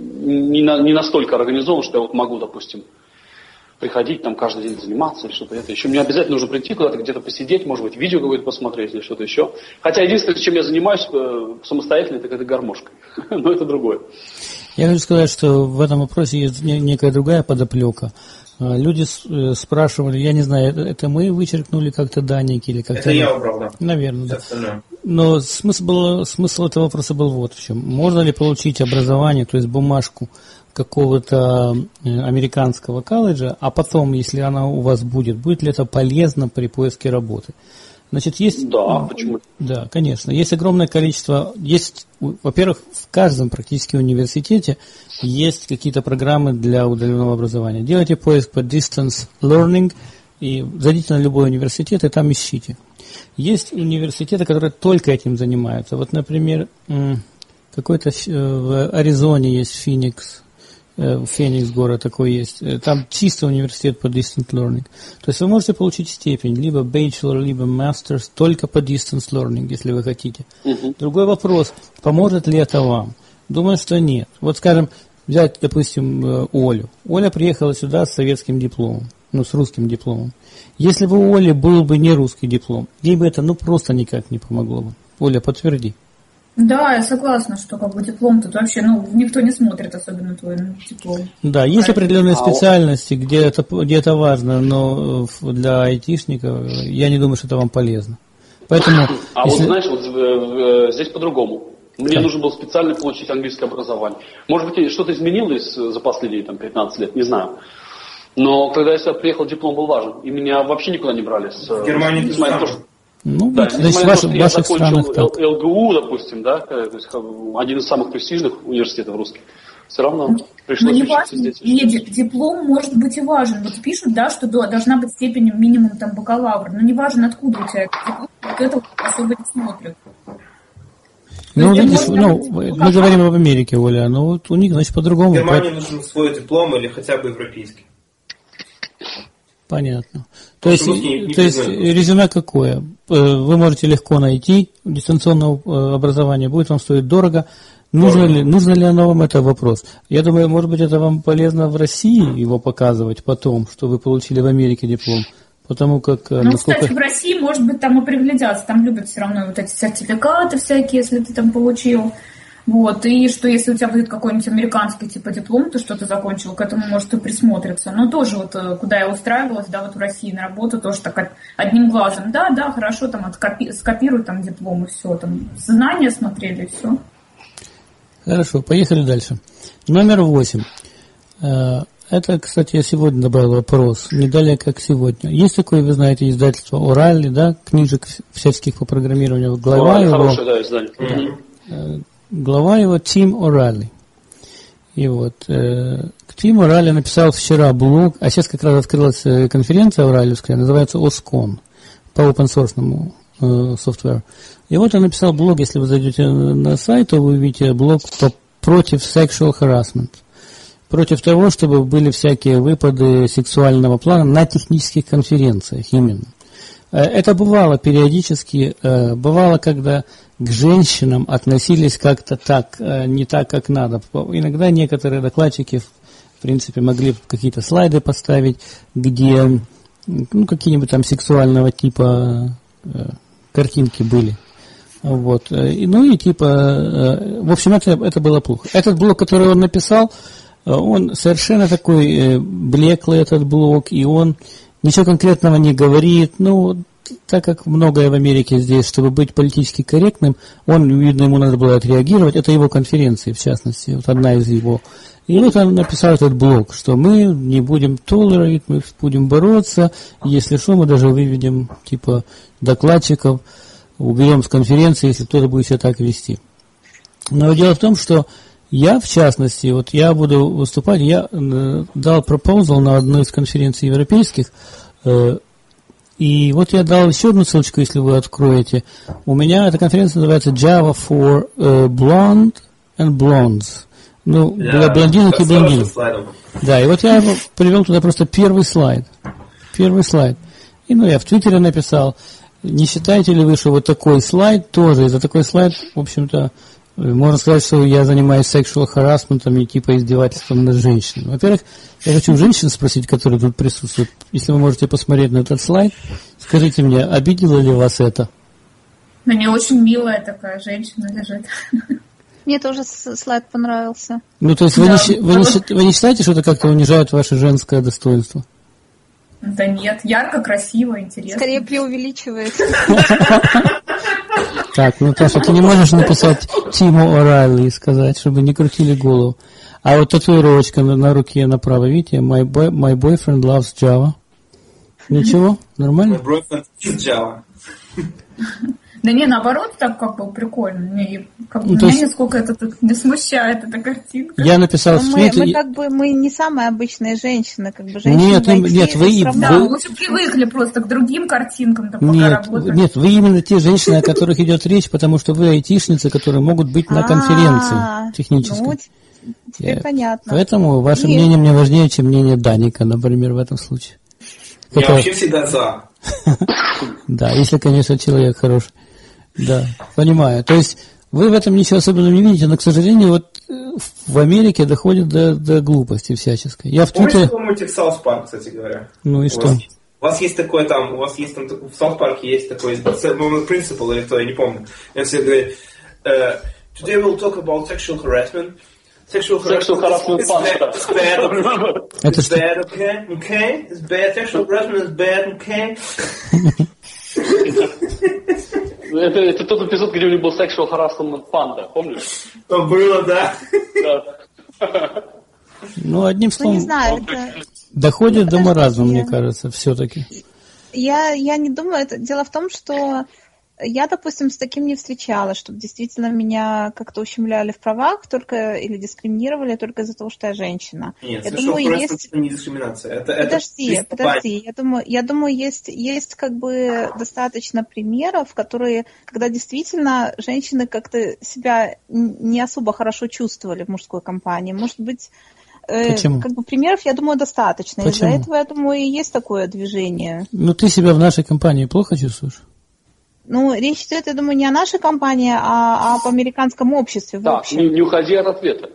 не, на, не настолько организован, что я вот могу, допустим, приходить там каждый день заниматься или что-то это. Еще мне обязательно нужно прийти куда-то, где-то посидеть, может быть, видео какое-то посмотреть или что-то еще. Хотя единственное, чем я занимаюсь самостоятельно, это это гармошкой. Но это другое. Я хочу сказать, что в этом вопросе есть некая другая подоплека. Люди спрашивали, я не знаю, это мы вычеркнули как-то данники или как-то... Это я убрал, да. Наверное, да. Но смысл, был, смысл этого вопроса был вот в чем. Можно ли получить образование, то есть бумажку какого-то американского колледжа, а потом, если она у вас будет, будет ли это полезно при поиске работы? Значит, есть... Да, почему? Да, конечно. Есть огромное количество... Есть, во-первых, в каждом практически университете есть какие-то программы для удаленного образования. Делайте поиск по distance learning и зайдите на любой университет и там ищите. Есть университеты, которые только этим занимаются. Вот, например, какой-то в Аризоне есть Феникс. Феникс город такой есть. Там чисто университет по distance learning. То есть вы можете получить степень, либо bachelor, либо masters, только по distance learning, если вы хотите. Uh-huh. Другой вопрос, поможет ли это вам? Думаю, что нет. Вот, скажем, взять, допустим, Олю. Оля приехала сюда с советским дипломом, ну, с русским дипломом. Если бы у Оли был бы не русский диплом, ей бы это, ну, просто никак не помогло бы. Оля, подтверди. Да, я согласна, что как бы диплом тут вообще, ну, никто не смотрит, особенно твой диплом. Да, есть определенные специальности, где это, где это важно, но для айтишников я не думаю, что это вам полезно. Поэтому, а если... вот знаешь, вот здесь по-другому. Мне как? нужно было специально получить английское образование. Может быть, что-то изменилось за последние там, пятнадцать лет, не знаю. Но когда я сюда приехал, диплом был важен. И меня вообще никуда не брали. С, в Германии с, с, Ну, да, вот, значит, в ваших, я ваших закончил странах эл гэ у, допустим, да, то есть один из самых престижных университетов русских. Все равно пришлось ну, не учиться важно, здесь. и диплом может быть и важен. Вот пишут, да, что должна быть степень минимум там бакалавр. Но не важно, откуда у тебя диплом, вот этого особо не смотрят. Ну, видишь, ну, мы говорим об Америке, Оля, но вот у них, значит, по-другому. В Германии нужен свой диплом или хотя бы европейский. Понятно. То есть, не, не то есть резюме какое? Вы можете легко найти дистанционное образование, будет вам стоить дорого. Нужно ли, нужно ли оно вам, это вопрос. Я думаю, может быть, это вам полезно в России его показывать потом, что вы получили в Америке диплом. Потому как, ну, насколько... кстати, в России, может быть, там и приглядятся. Там любят все равно вот эти сертификаты всякие, если ты там получил. Вот, и что если у тебя будет какой-нибудь американский типа диплом, то что ты закончил, к этому может и присмотреться. Но тоже вот, куда я устраивалась, да, вот в России на работу, тоже так одним глазом, да, да, хорошо, там, откопи, скопируй там диплом и все, там, знания смотрели, и все. Хорошо, поехали дальше. Номер восемь. Это, кстати, я сегодня добавил вопрос, не далее, как сегодня. Есть такое, вы знаете, издательство O'Reilly, да, книжек всяческих по программированию. Глава О, его... Хорошее, да, издание. Mm-hmm. Глава его Тим O'Reilly. И вот э, Тим O'Reilly написал вчера блог, а сейчас как раз открылась конференция O'Reilly'ская, называется OSCON, по open source э, софтверу. И вот он написал блог, если вы зайдете на сайт, то вы увидите блог по, против sexual harassment. Против того, чтобы были всякие выпады сексуального плана на технических конференциях именно. Это бывало периодически, бывало, когда к женщинам относились как-то так, не так, как надо. Иногда некоторые докладчики, в принципе, могли какие-то слайды поставить, где ну, какие-нибудь там сексуального типа картинки были. Вот. Ну и типа, в общем, это, это было плохо. Этот блог, который он написал, он совершенно такой блеклый, этот блог, и он ничего конкретного не говорит. Ну, так как многое в Америке здесь, чтобы быть политически корректным, он, видно, ему надо было отреагировать. Это его конференции, в частности, вот одна из его. И вот он написал этот блог, что мы не будем толерировать, мы будем бороться, если что, мы даже выведем, типа, докладчиков, уберем с конференции, если кто-то будет себя так вести. Но дело в том, что я, в частности, вот я буду выступать, я э, дал пропозал на одной из конференций европейских, э, и вот я дал еще одну ссылочку, если вы откроете. У меня эта конференция называется Java for э, Blonde and Blondes. Ну, для блондинок и блондинок. Да, и вот я привел туда просто первый слайд. Первый слайд. И ну я в Твиттере написал, не считаете ли вы, что вот такой слайд тоже, и за такой слайд, в общем-то, можно сказать, что я занимаюсь sexual harassment и типа издевательством над женщинами. Во-первых, я хочу женщин спросить, которые тут присутствуют, если вы можете посмотреть на этот слайд, скажите мне, обидело ли вас это? Мне очень милая такая женщина лежит. Мне тоже слайд понравился. Ну, то есть вы, да. не, вы, не, вы не считаете, что это как-то унижает ваше женское достоинство? Да нет, ярко, красиво, интересно. Скорее преувеличивает. Так, Наташа, ты не можешь написать Тиму О'Райли и сказать, чтобы не крутили голову. А вот татуировочка на, на руке направо, видите? My, boy, my boyfriend loves Java. Ничего? Нормально? My boyfriend is Java. Да не, наоборот, так как бы прикольно. Мне, как, ну, меня есть... нисколько это тут не смущает, эта картинка. Я написал в мы, Твиттере... мы как бы мы не самые обычные женщины, как бы женщины. Нет, вы, нет, вы... Да, вы... лучше привыкли просто к другим картинкам, там, пока нет, работаем. Нет, вы именно те женщины, о которых идет речь, потому что вы айтишницы, которые могут быть на конференции технической. Ну, теперь понятно. Поэтому ваше мнение мне важнее, чем мнение Даника, например, в этом случае. Я вообще всегда за. Да, если, конечно, человек хороший. Да, понимаю. То есть вы в этом ничего особенного не видите, но, к сожалению, вот в Америке доходит до, до глупости всяческой. Я в Помните, Твиттере... что помните в Саус Парк, кстати говоря? Ну и у что? Вас, у вас есть такой там, у вас есть там, в Саус Парке есть такой принципал, или кто, я не помню. Он все говорит, uh, today we'll talk about sexual harassment. Sexual harassment is bad, it's bad, it's bad, okay, okay, it's bad, sexual harassment is bad, okay. Это, это тот эпизод, где у него был sexual harassment панда, помнишь? То было, да. Да. Ну, одним словом, ну, не знаю, это... доходит до маразма, мне кажется, все-таки. Я, я не думаю, это дело в том, что я, допустим, с таким не встречалась, чтобы действительно меня как-то ущемляли в правах только или дискриминировали только из-за того, что я женщина. Нет, я думаю, есть... это не дискриминация. Это, подожди, это подожди. Я думаю, я думаю, есть, есть как бы достаточно примеров, которые, когда действительно женщины как-то себя не особо хорошо чувствовали в мужской компании. Может быть, Почему? Как бы примеров, я думаю, достаточно. Почему? Из-за этого, я думаю, и есть такое движение. Ну, ты себя в нашей компании плохо чувствуешь? Ну, речь идет, я думаю, не о нашей компании, а об американском обществе. Так, не, не уходи от ответа.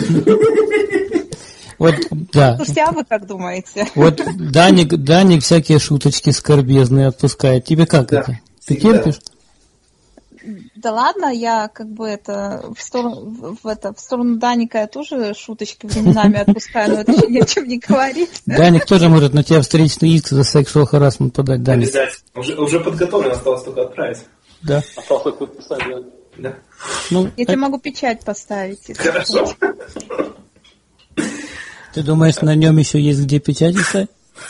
Вот, да. Слушайте, а вы как думаете? Вот Даник, Даник всякие шуточки скорбезные отпускает. Тебе как да, это? Ты терпишь? Да ладно, я как бы это в сторону, в, это, в сторону Даника я тоже шуточки временами отпускаю, но это еще ни о чем не говорит. Даник тоже может на тебя встречный иск за sexual harassment подать. Даник. Обязательно. Уже, уже подготовлен, осталось только отправить. Да. Осталось только подписать, да. Да. Ну, я тебе могу печать поставить. Хорошо. Ты думаешь, на нем еще есть где печать ставить?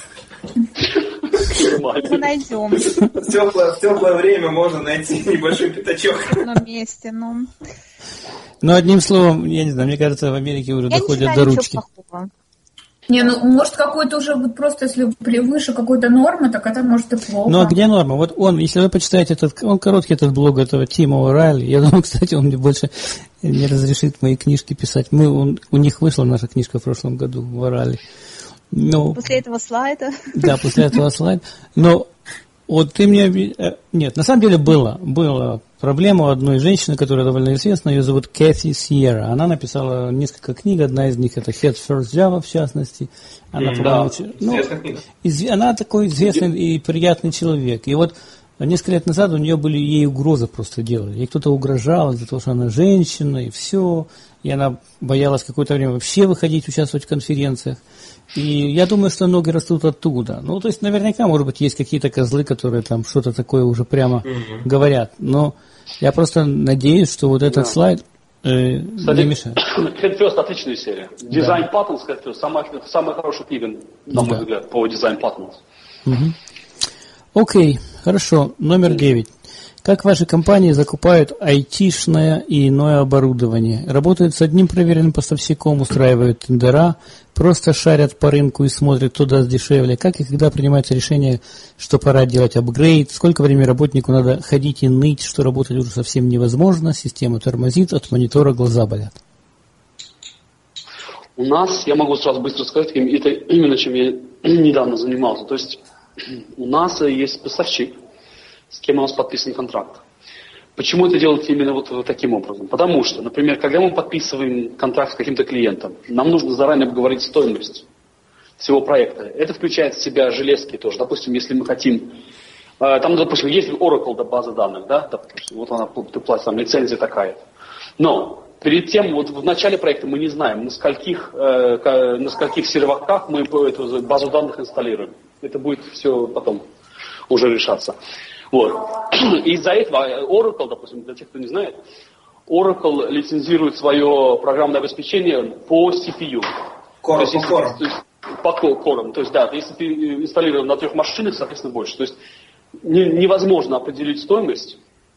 Мы найдем. В теплое, в теплое время можно найти небольшой пятачок. На месте, ну. Ну, одним словом, я не знаю, мне кажется, в Америке уже я доходят до ручки. Не, ну, может, какой-то уже вот просто, если превыше какой-то нормы, так это может и плохо. Ну, а где норма? Вот он, если вы почитаете этот, он короткий этот блог этого Тима О'Райли, я думаю, кстати, он мне больше не разрешит мои книжки писать. Мы, он, у них вышла наша книжка в прошлом году в О'Райли. Но, после этого слайда. Да, после этого слайда. Но вот ты мне... Нет, на самом деле было. Была проблема у одной женщины, которая довольно известна. Ее зовут Кэти Сьерра. Она написала несколько книг. Одна из них это Head First Java, в частности. Она, mm, да, ну, из, она такой известный и приятный человек. И вот несколько лет назад у нее были ей угрозы просто делали. Ей кто-то угрожал из-за того, что она женщина, и все. И она боялась какое-то время вообще выходить, участвовать в конференциях. И я думаю, что ноги растут оттуда. Ну, то есть, наверняка, может быть, есть какие-то козлы, которые там что-то такое уже прямо mm-hmm. говорят. Но я просто надеюсь, что вот этот yeah. слайд э, Кстати, не мешает. Head First отличная серия. Design да. Patterns Head First самая, самая хорошая книга, на мой да. взгляд, по Design Patterns. Угу. Окей, хорошо. Номер девять. Как ваши компании закупают айтишное и иное оборудование? Работают с одним проверенным поставщиком, устраивают тендера, просто шарят по рынку и смотрят, кто даст дешевле. Как и когда принимается решение, что пора делать апгрейд? Сколько времени работнику надо ходить и ныть, что работать уже совсем невозможно? Система тормозит, от монитора глаза болят. У нас, я могу сразу быстро сказать, это именно чем я недавно занимался. То есть у нас есть поставщик, с кем у нас подписан контракт. Почему это делать именно вот, вот таким образом? Потому что, например, когда мы подписываем контракт с каким-то клиентом, нам нужно заранее обговорить стоимость всего проекта. Это включает в себя железки тоже. Допустим, если мы хотим... Э, там, допустим, есть Oracle до базы данных, да? Допустим, вот она, ты платишь, там лицензия такая. Но перед тем, вот в начале проекта мы не знаем, на скольких, э, на скольких серваках мы эту базу данных инсталируем. Это будет все потом уже решаться. Вот. Из-за этого Oracle, допустим, для тех, кто не знает, Oracle лицензирует свое программное обеспечение по си пи ю. Core, то есть, если, по core. то есть, по корам. То есть, да, если ты инсталлировал на трех машинах, соответственно, больше. То есть не, невозможно определить стоимость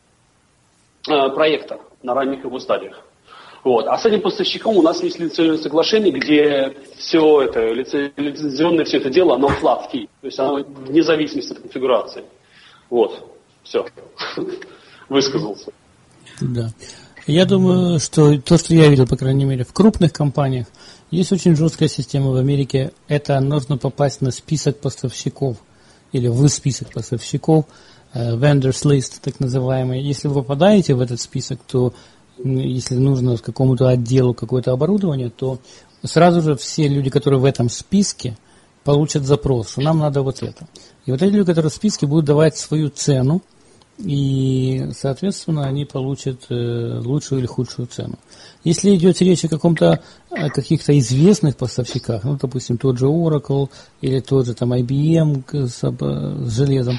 э, проекта на ранних его стадиях. Вот. А с этим поставщиком у нас есть лицензионное соглашение, где все это, лицензионное все это дело, оно flat fee. То есть оно вне зависимости от конфигурации. Вот, все, высказался. Да. Я думаю, что то, что я видел, по крайней мере, в крупных компаниях, есть очень жесткая система в Америке. Это нужно попасть на список поставщиков или в список поставщиков, vendors list, так называемый. Если вы попадаете в этот список, то если нужно какому-то отделу какое-то оборудование, то сразу же все люди, которые в этом списке, получат запрос, что нам надо вот это. И вот эти люди, которые в списке, будут давать свою цену, и, соответственно, они получат э, лучшую или худшую цену. Если идет речь о каком-то, о каких-то известных поставщиках, ну, допустим, тот же Oracle или тот же там ай би эм с, с железом,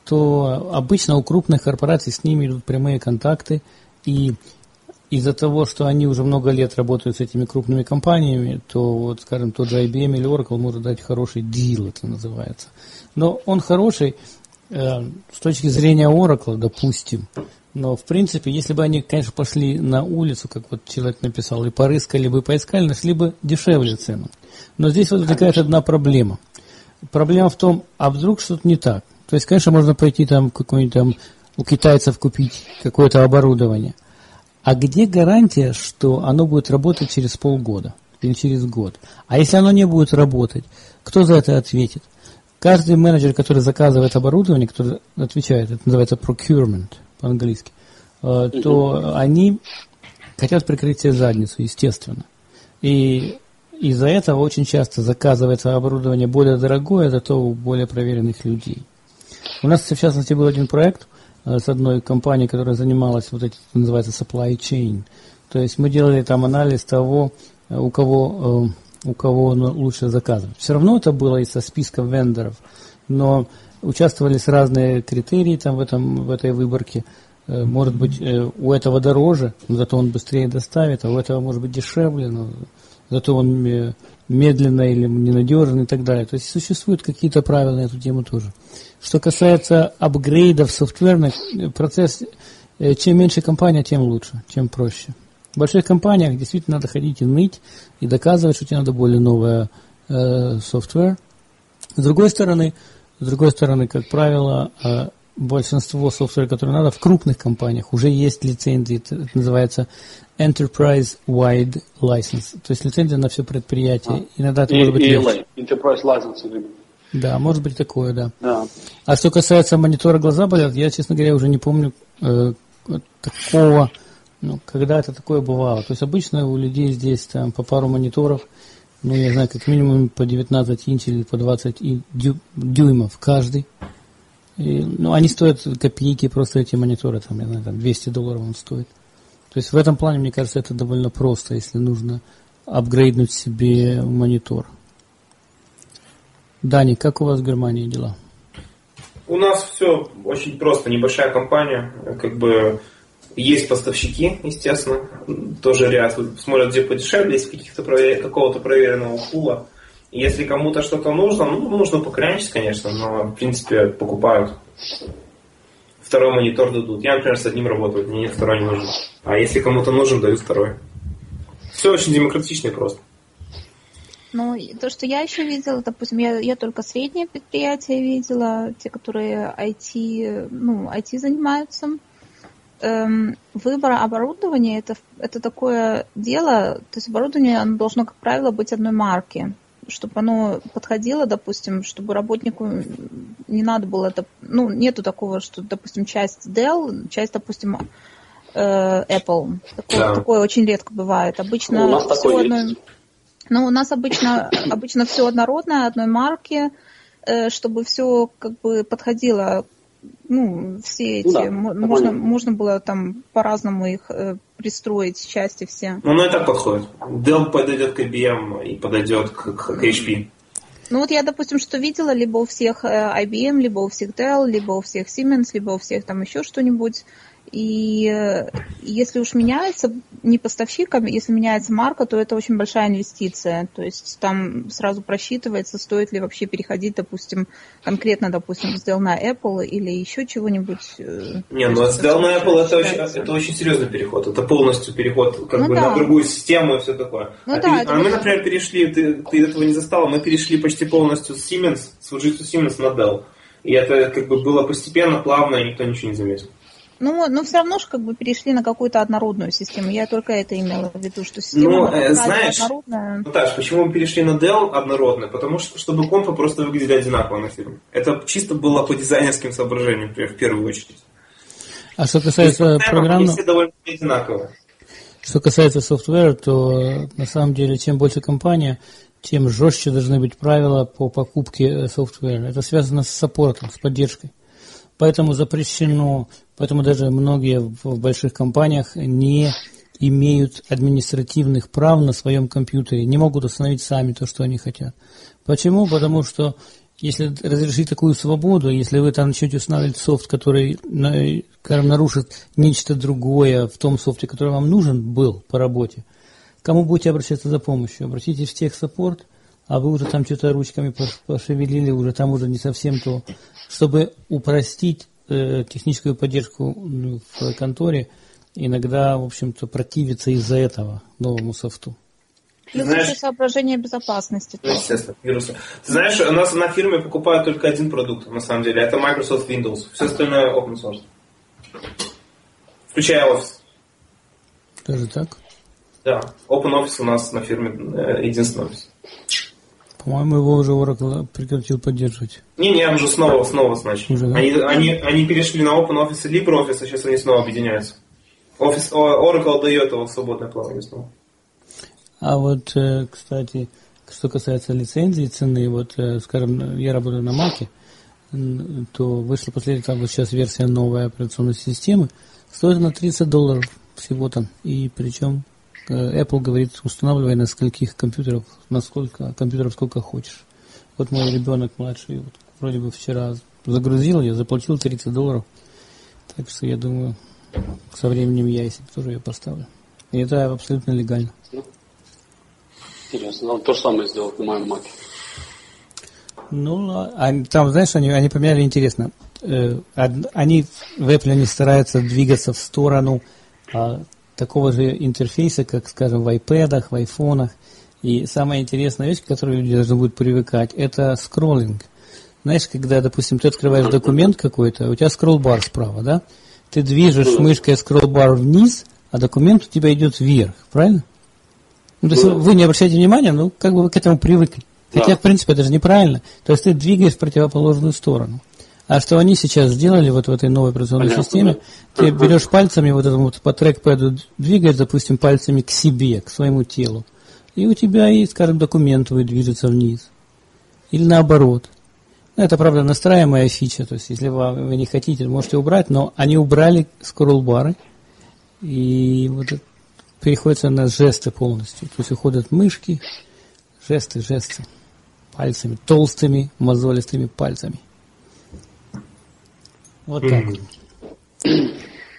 то обычно у крупных корпораций с ними идут прямые контакты, и из-за того, что они уже много лет работают с этими крупными компаниями, то, вот, скажем, тот же ай би эм или Oracle может дать хороший дил, это называется. Но он хороший э, с точки зрения Oracle, допустим. Но, в принципе, если бы они, конечно, пошли на улицу, как вот человек написал, и порыскали бы, поискали, нашли бы дешевле цену. Но здесь вот возникает одна проблема. Проблема в том, а вдруг что-то не так. То есть, конечно, можно пойти там, какой-нибудь там у китайцев купить какое-то оборудование. А где гарантия, что оно будет работать через полгода или через год? А если оно не будет работать, кто за это ответит? Каждый менеджер, который заказывает оборудование, который отвечает, это называется procurement по-английски, то они хотят прикрыть себе задницу, естественно. И из-за этого очень часто заказывается оборудование более дорогое, зато у более проверенных людей. У нас, в частности, был один проект с одной компанией, которая занималась вот этим, называется supply chain. То есть мы делали там анализ того, у кого, у кого лучше заказывать. Все равно это было и со списка вендоров, но участвовались разные критерии там в, этом, в этой выборке. Может быть, у этого дороже, но зато он быстрее доставит, а у этого может быть дешевле, но зато он медленно или ненадежен и так далее. То есть существуют какие-то правила на эту тему тоже. Что касается апгрейдов софтверных, процесс, чем меньше компания, тем лучше, тем проще. В больших компаниях действительно надо ходить и ныть, и доказывать, что тебе надо более новый э, софтвер. С другой стороны, с другой стороны, как правило, э, большинство софтвера, которое надо, в крупных компаниях уже есть лицензии, это называется Enterprise Wide License, то есть лицензия на все предприятие. А. Иногда это и, может быть и легче. Enterprise License Agreement. Да, может быть такое, да. да. А что касается монитора глаза болят, я, честно говоря, уже не помню э, такого, ну, когда это такое бывало. То есть обычно у людей здесь там по пару мониторов, ну, я знаю, как минимум по девятнадцать инч или по двадцать дю, дюймов каждый. И, ну, они стоят копейки, просто эти мониторы, там, я знаю, там двести долларов он стоит. То есть в этом плане, мне кажется, это довольно просто, если нужно апгрейднуть себе монитор. Дани, как у вас в Германии дела? У нас все очень просто, небольшая компания, как бы есть поставщики, естественно, тоже ряд, смотрят, где подешевле, есть каких-то провер... какого-то проверенного пула. Если кому-то что-то нужно, ну, нужно покрянчить, конечно, но, в принципе, покупают. Второй монитор дадут. Я, например, с одним работаю, мне второй не нужен. А если кому-то нужен, дают второй. Все очень демократично и просто. Ну, то, что я еще видела, допустим, я, я только средние предприятия видела, те, которые ай ти, ну, ай ти занимаются. Эм, выбор оборудования это, это такое дело, то есть оборудование оно должно, как правило, быть одной марки, чтобы оно подходило, допустим, чтобы работнику не надо было, это, ну, нету такого, что, допустим, часть Dell, часть, допустим, Apple. Такое, да. такое очень редко бывает. Обычно у нас все такое одно... есть. Ну, у нас обычно, обычно все однородное, одной марки, чтобы все как бы подходило. Ну, все эти, ну, да, можно, можно было там по-разному их э, пристроить, части все. Ну, ну и так подходит. Dell подойдет к ай би эм и подойдет к, к эйч пи. Ну, вот я, допустим, что видела, либо у всех ай би эм, либо у всех Dell, либо у всех Siemens, либо у всех там еще что-нибудь. И если уж меняется не поставщик, а если меняется марка, то это очень большая инвестиция. То есть там сразу просчитывается, стоит ли вообще переходить, допустим, конкретно, допустим, с Dell на Apple или еще чего-нибудь. Не, ну с Dell на Apple это очень, это очень серьезный переход. Это полностью переход как ну, бы да. на другую систему и все такое. Ну, а да, ты, а мы, например, перешли, ты, ты этого не застала, мы перешли почти полностью с Siemens, с Fujitsu Siemens на Dell. И это как бы было постепенно, плавно, и никто ничего не заметил. Ну, но все равно же как бы перешли на какую-то однородную систему. Я только это имела в виду, что система ну, э, знаешь, однородная. Наташ, почему мы перешли на Dell однородный? Потому что, чтобы компы просто выглядели одинаково на фирме. Это чисто было по дизайнерским соображениям, в первую очередь. А что касается программ... Все довольно одинаковые. Что касается софтвера, то на самом деле, чем больше компания, тем жестче должны быть правила по покупке софтвера. Это связано с саппортом, с поддержкой. Поэтому запрещено, поэтому даже многие в больших компаниях не имеют административных прав на своем компьютере, не могут установить сами то, что они хотят. Почему? Потому что если разрешить такую свободу, если вы там начнете устанавливать софт, который, скажем, нарушит нечто другое в том софте, который вам нужен был по работе, кому будете обращаться за помощью? Обратитесь в техсаппорт, а вы уже там что-то ручками пошевелили, уже там уже не совсем то. Чтобы упростить э, техническую поддержку в конторе, иногда, в общем-то, противиться из-за этого новому софту. Плюс еще соображение безопасности. Ну, естественно, вирусы. Ты знаешь, у нас на фирме покупают только один продукт, на самом деле. Это Microsoft Windows. Все остальное open source. Включая Office. Даже так? Да. OpenOffice у нас на фирме э, единственный офис. По-моему, его уже Oracle прекратил поддерживать. Не-не, уже снова, снова, значит. Уже, да? они, они, они перешли на OpenOffice и LibreOffice, а сейчас они снова объединяются. Office, Oracle дает его в свободное плавание снова. А вот, кстати, что касается лицензии, цены, вот, скажем, я работаю на Mac, то вышла последняя, там вот сейчас версия новой операционной системы, стоит на тридцать долларов всего там, и причем Apple говорит, устанавливай на скольких компьютеров, на сколько компьютеров сколько хочешь. Вот мой ребенок младший, вот, вроде бы вчера загрузил, я заплатил тридцать долларов. Так что я думаю, со временем я себе тоже ее поставлю. И это абсолютно легально. Интересно, надо то же самое сделать на моем Маке. Ну, а, там, знаешь, они, они поменяли интересно. Э, они в Apple они стараются двигаться в сторону а, такого же интерфейса, как, скажем, в iPad'ах, в айфонах. И самая интересная вещь, к которой люди должны будут привыкать, это скроллинг. Знаешь, когда, допустим, ты открываешь документ какой-то, у тебя скролл-бар справа, да? Ты движешь мышкой скролл-бар вниз, а документ у тебя идет вверх, правильно? Ну, то есть вы не обращаете внимания, ну, как бы вы к этому привыкли. Хотя, да. В принципе, это же неправильно. То есть ты двигаешь в противоположную сторону. А что они сейчас сделали вот в этой новой операционной Понятно, системе, да. Ты берешь пальцами вот этому вот по трекпэду, двигаешь, допустим, пальцами к себе, к своему телу. И у тебя и, скажем, документ твой движется вниз. Или наоборот. Ну, это, правда, настраиваемая фича. То есть, если вы, вы не хотите, можете убрать, но они убрали скролл-бары. И вот это переходится на жесты полностью. То есть уходят мышки, жесты, жесты. Пальцами, толстыми, мозолистыми пальцами. Вот так. Mm-hmm.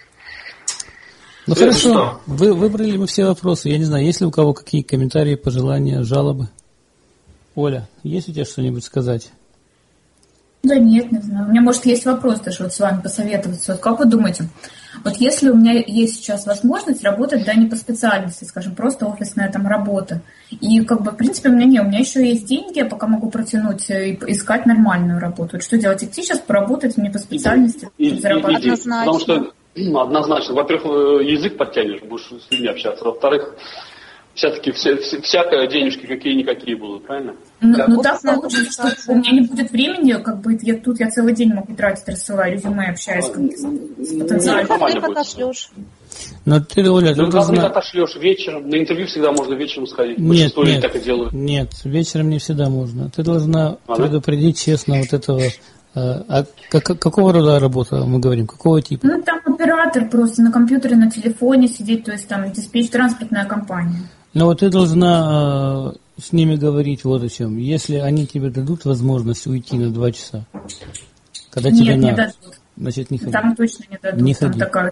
Ну хорошо, что? Вы выбрали мы все вопросы. Я не знаю, есть ли у кого какие комментарии, пожелания, жалобы? Оля, есть у тебя что-нибудь сказать? Да нет, не знаю. У меня, может, есть вопрос даже вот с вами посоветоваться. Вот как вы думаете, вот если у меня есть сейчас возможность работать, да, не по специальности, скажем, просто офисная там работа, и как бы, в принципе, у меня не, у меня еще есть деньги, я пока могу протянуть и искать нормальную работу. Вот что делать? Идти сейчас поработать не по специальности, и, зарабатывать? И, и, потому что однозначно, во-первых, язык подтянешь, будешь с людьми общаться, во-вторых, Все-таки все, все, всякое денежки какие-никакие будут, правильно? Ну, Да, ну вот так знаю, получится, что у меня не будет времени, как бы я тут я целый день могу тратить, рассылая резюме, общаясь как бы, с, с Ну, потенциальным. как нормально ты будет. отошлешь? Но ты, Оля, Ну, ты как ты должна... отошлешь вечером? На интервью всегда можно вечером сходить. Нет, Большинство людей нет, так и делают. нет, вечером не всегда можно. Ты должна А, да? предупредить честно вот этого... э, А как- какого рода работа мы говорим? Какого типа? Ну, там оператор просто на компьютере, на телефоне сидеть, то есть там диспетч транспортная компания. Ну вот ты должна э, с ними говорить вот о чем. Если они тебе дадут возможность уйти на два часа, когда тебе Нет, не надо, дадут. значит не ходи. Там точно не дадут. Не там ходи. такая...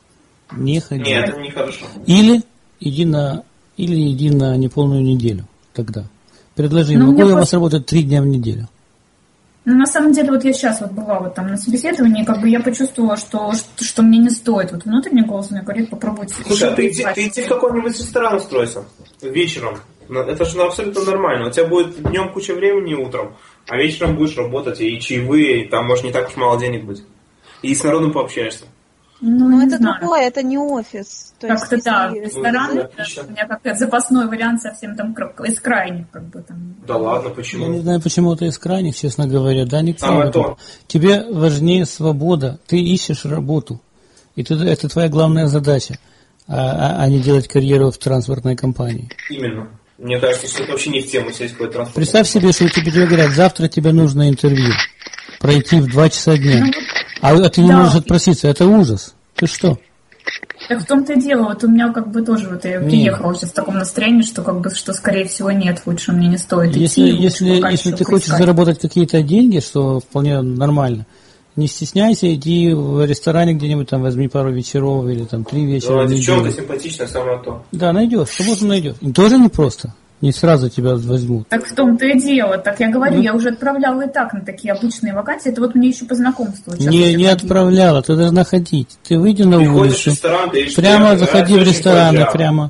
Не ходи. Нет, это нехорошо. Или иди на или иди на неполную неделю тогда. Предложи, Ну, могу мне я у вас просто- работать три дня в неделю? Ну, на самом деле, вот я сейчас вот была вот там на собеседовании, как бы я почувствовала, что, что, что мне не стоит. Вот внутренний голос мне говорит, попробуйте. Слушай, а ты, иди- ты иди в какой-нибудь ресторан устройся вечером. Ну, это же абсолютно нормально. У тебя будет днем куча времени утром, а вечером будешь работать, и чаевые, и там может не так уж мало денег быть. И с народом пообщаешься. Ну, Ну, не это знаю. другое, это не офис. То есть, Как-то да, если- ресторан, Ну, это отлично. у меня как-то запасной вариант совсем там кра- из крайних, как бы там. Да ладно, Я не почему? знаю, почему ты из крайних, честно говоря. Да, никто Самое не готов. то. Тебе важнее свобода. Ты ищешь работу. И ты, это твоя главная задача, а, а- а не делать карьеру в транспортной компании. Именно. Мне кажется, что это вообще не в тему сесть какой-то транспорт. Представь себе, что тебе тебе говорят, завтра тебе нужно интервью пройти в два часа дня. А, а ты не Да. можешь отпроситься. Это ужас. Ты что? Так в том-то и дело, вот у меня как бы тоже вот я Нет. приехала сейчас в таком настроении, что как бы, что скорее всего нет, лучше мне не стоит Если, идти. лучше если, пока если еще ты хочешь поискать. заработать какие-то деньги, что вполне нормально, не стесняйся, иди в ресторане где-нибудь, там возьми пару вечеров или там три вечера. Да, в девчонка неделю. симпатичная, самое то. Да, найдешь, что можно найдешь. И тоже непросто. Не сразу тебя возьмут. Так в том-то и дело. Так я говорю, Ну. я уже отправляла и так на такие обычные вакансии. Это вот мне еще по знакомству. сейчас Не, этим не ходить. отправляла, ты должна ходить. Ты выйди на Приходишь в улицу, ресторан, ты ищешь прямо человека, заходи да, в очень рестораны, поджар. прямо.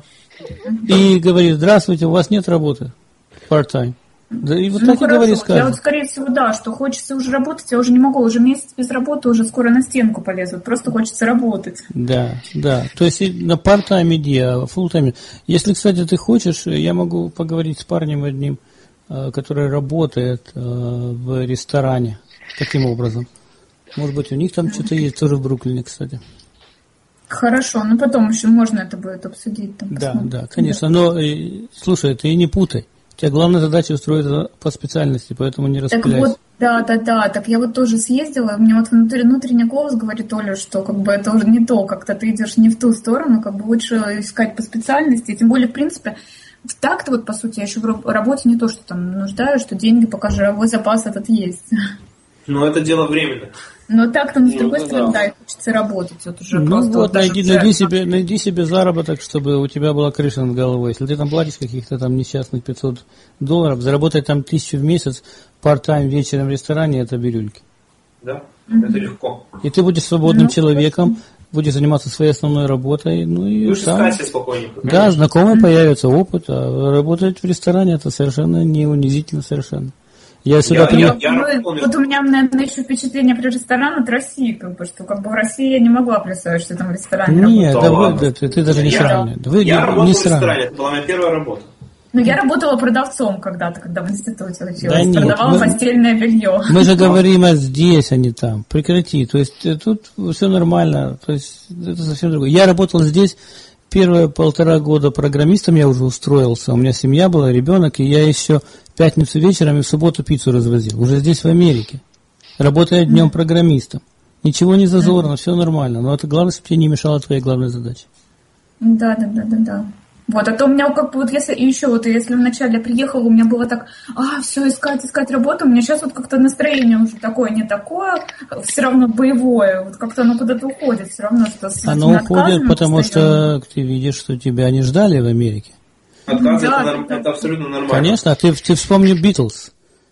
И говори, здравствуйте, у вас нет работы? Part-time. Да, и вот Ну так и хорошо, говори, я скажем. вот скорее всего, да, что хочется уже работать, я уже не могу, уже месяц без работы, уже скоро на стенку полезут, просто хочется работать. Да, да. То есть и на part-time иди, а full-time. Если, кстати, ты хочешь, я могу поговорить с парнем одним, э, который работает э, в ресторане таким образом. Может быть, у них там что-то есть, тоже в Бруклине, кстати. Хорошо, ну потом еще можно это будет обсудить. Там, Да, посмотрим. да, конечно. Но, э, слушай, ты не путай. У тебя главная задача устроиться по специальности, поэтому не Так распыляйся. вот, да, да, да, так я вот тоже съездила, у меня вот внутри, внутренний голос говорит, Оля, что как бы это уже не то, как-то ты идешь не в ту сторону, как бы лучше искать по специальности, тем более, в принципе, так-то вот, по сути, я еще в раб- работе не то, что там нуждаюсь, что деньги, пока жировой запас этот есть. Но это дело временно. Но так-то, ну, с Ну, другой да, стороны, да. да, и хочется работать, вот уже Ну просто вот, даже найди, уже- найди, себе, найди себе заработок, чтобы у тебя была крыша над головой. Если ты там платишь каких-то там несчастных пятьсот долларов, заработать там тысячу в месяц, part-time вечером в ресторане, это бирюльки. Да? Это легко. И ты будешь свободным Ну, человеком, будешь заниматься своей основной работой, ну и Будешь там... искать себе спокойненько. Да, конечно. знакомый появится, опыт, а работать в ресторане это совершенно не унизительно совершенно. Я сюда Я- приехал... я- Ну, работал вот у меня, наверное, еще впечатление при ресторане от России, как бы, что как бы в России я не могла представить, что там в ресторане Нет, Да да, вы- ладно. да, ты, ты даже не Я- сравнивай. Вы Я не- работал не в ресторане, сравнивай. это была моя первая работа. Ну, я работала продавцом когда-то, когда в институте училась. Да нет, Продавала мы- постельное белье. Мы же говорим о здесь, а не там. Прекрати. То есть э, тут все нормально. То есть это совсем другое. Я работал здесь первые полтора года программистом, я уже устроился. У меня семья была, ребенок, и я еще в пятницу вечером и в субботу пиццу развозил. Уже здесь, в Америке. Работая днем программистом. Ничего не зазорно, все нормально. Но это главное, чтобы тебе не мешало твоей главной задаче. Да, да, да, да, да. Вот, а то у меня как бы вот если, и еще вот, если вначале я приехала, у меня было так, а, все, искать, искать работу, у меня сейчас вот как-то настроение уже такое, не такое, все равно боевое, вот как-то оно куда-то уходит, все равно, что с Оно этими уходит, отказами потому постоянно. что ты видишь, что тебя не ждали в Америке. Отказ Да, это, да, норм- да. это абсолютно нормально. Конечно, а ты, ты вспомни Битлз.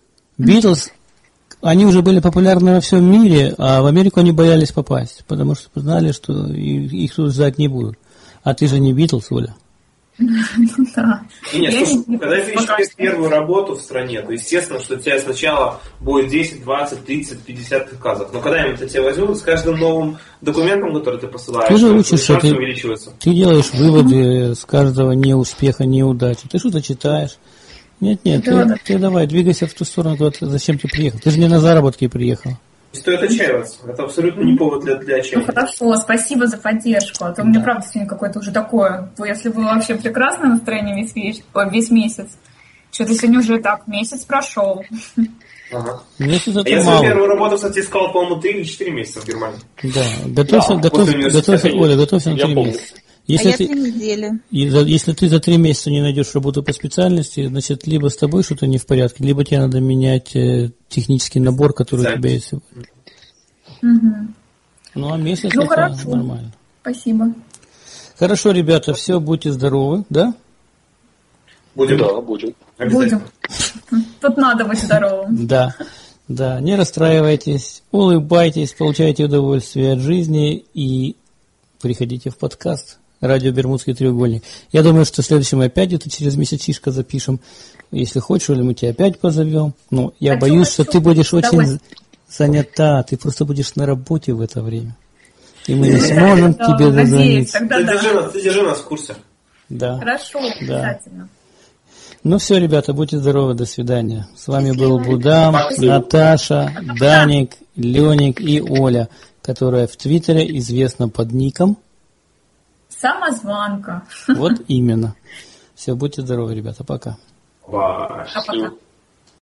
Битлз, они уже были популярны во всем мире, а в Америку они боялись попасть, потому что знали, что и- их тут ждать не будут. А ты же не Битлз, Оля. Ну да. Нет, слушай, когда ты ищешь первую работу в стране, то естественно, что у тебя сначала будет десять, двадцать, тридцать, пятьдесят заказов. Но когда-нибудь тебя возьмут, с каждым новым документом, который ты посылаешь, ты же учишься, ты, увеличивается. Ты делаешь выводы с каждого неуспеха, неудачи. Ты что-то читаешь. Нет, нет, да, ты, да. ты давай, двигайся в ту сторону, вот зачем ты приехал. Ты же не на заработки приехал. Не стоит отчаиваться. Это абсолютно не повод для, для отчаяния. Ну хорошо, спасибо за поддержку. А то да. у меня правда сегодня какое-то уже такое. Если было вообще прекрасное настроение весь, весь, весь месяц, что-то сегодня уже так, месяц прошел. Ага. Месяц это Я мало. свою первую работу, кстати, искал, по-моему, три или четыре месяца в Германии. Да, готовься, да, готовься, готовься, Оля, готовься на три месяца. Если, а ты, я три недели. И за, если ты за три месяца не найдешь работу по специальности, значит, либо с тобой что-то не в порядке, либо тебе надо менять э, технический набор, который Запись. у тебя есть. Угу. Ну, а месяц ну, это хорошо. нормально. Спасибо. Хорошо, ребята, все, будьте здоровы, да? Будем. Да, будем. Будем. Тут надо быть здоровым. Да, да, не расстраивайтесь, улыбайтесь, получайте удовольствие от жизни и приходите в подкаст «Радио Бермудский треугольник». Я думаю, что в следующем мы опять это через месячишко запишем. Если хочешь, или мы тебя опять позовем. Ну, я хочу, боюсь, хочу. что ты будешь очень занята, ты просто будешь на работе в это время. И мы не сможем да, тебе дозвониться. Ты, да. держи нас, ты держи нас в курсе. Да. Хорошо, да. обязательно. Ну все, ребята, будьте здоровы, до свидания. С вами был Будам, Наташа, Даник, Леник и Оля, которая в Твиттере известна под ником Самозванка. Вот именно. Все, будьте здоровы, ребята, пока. Пока. Пока.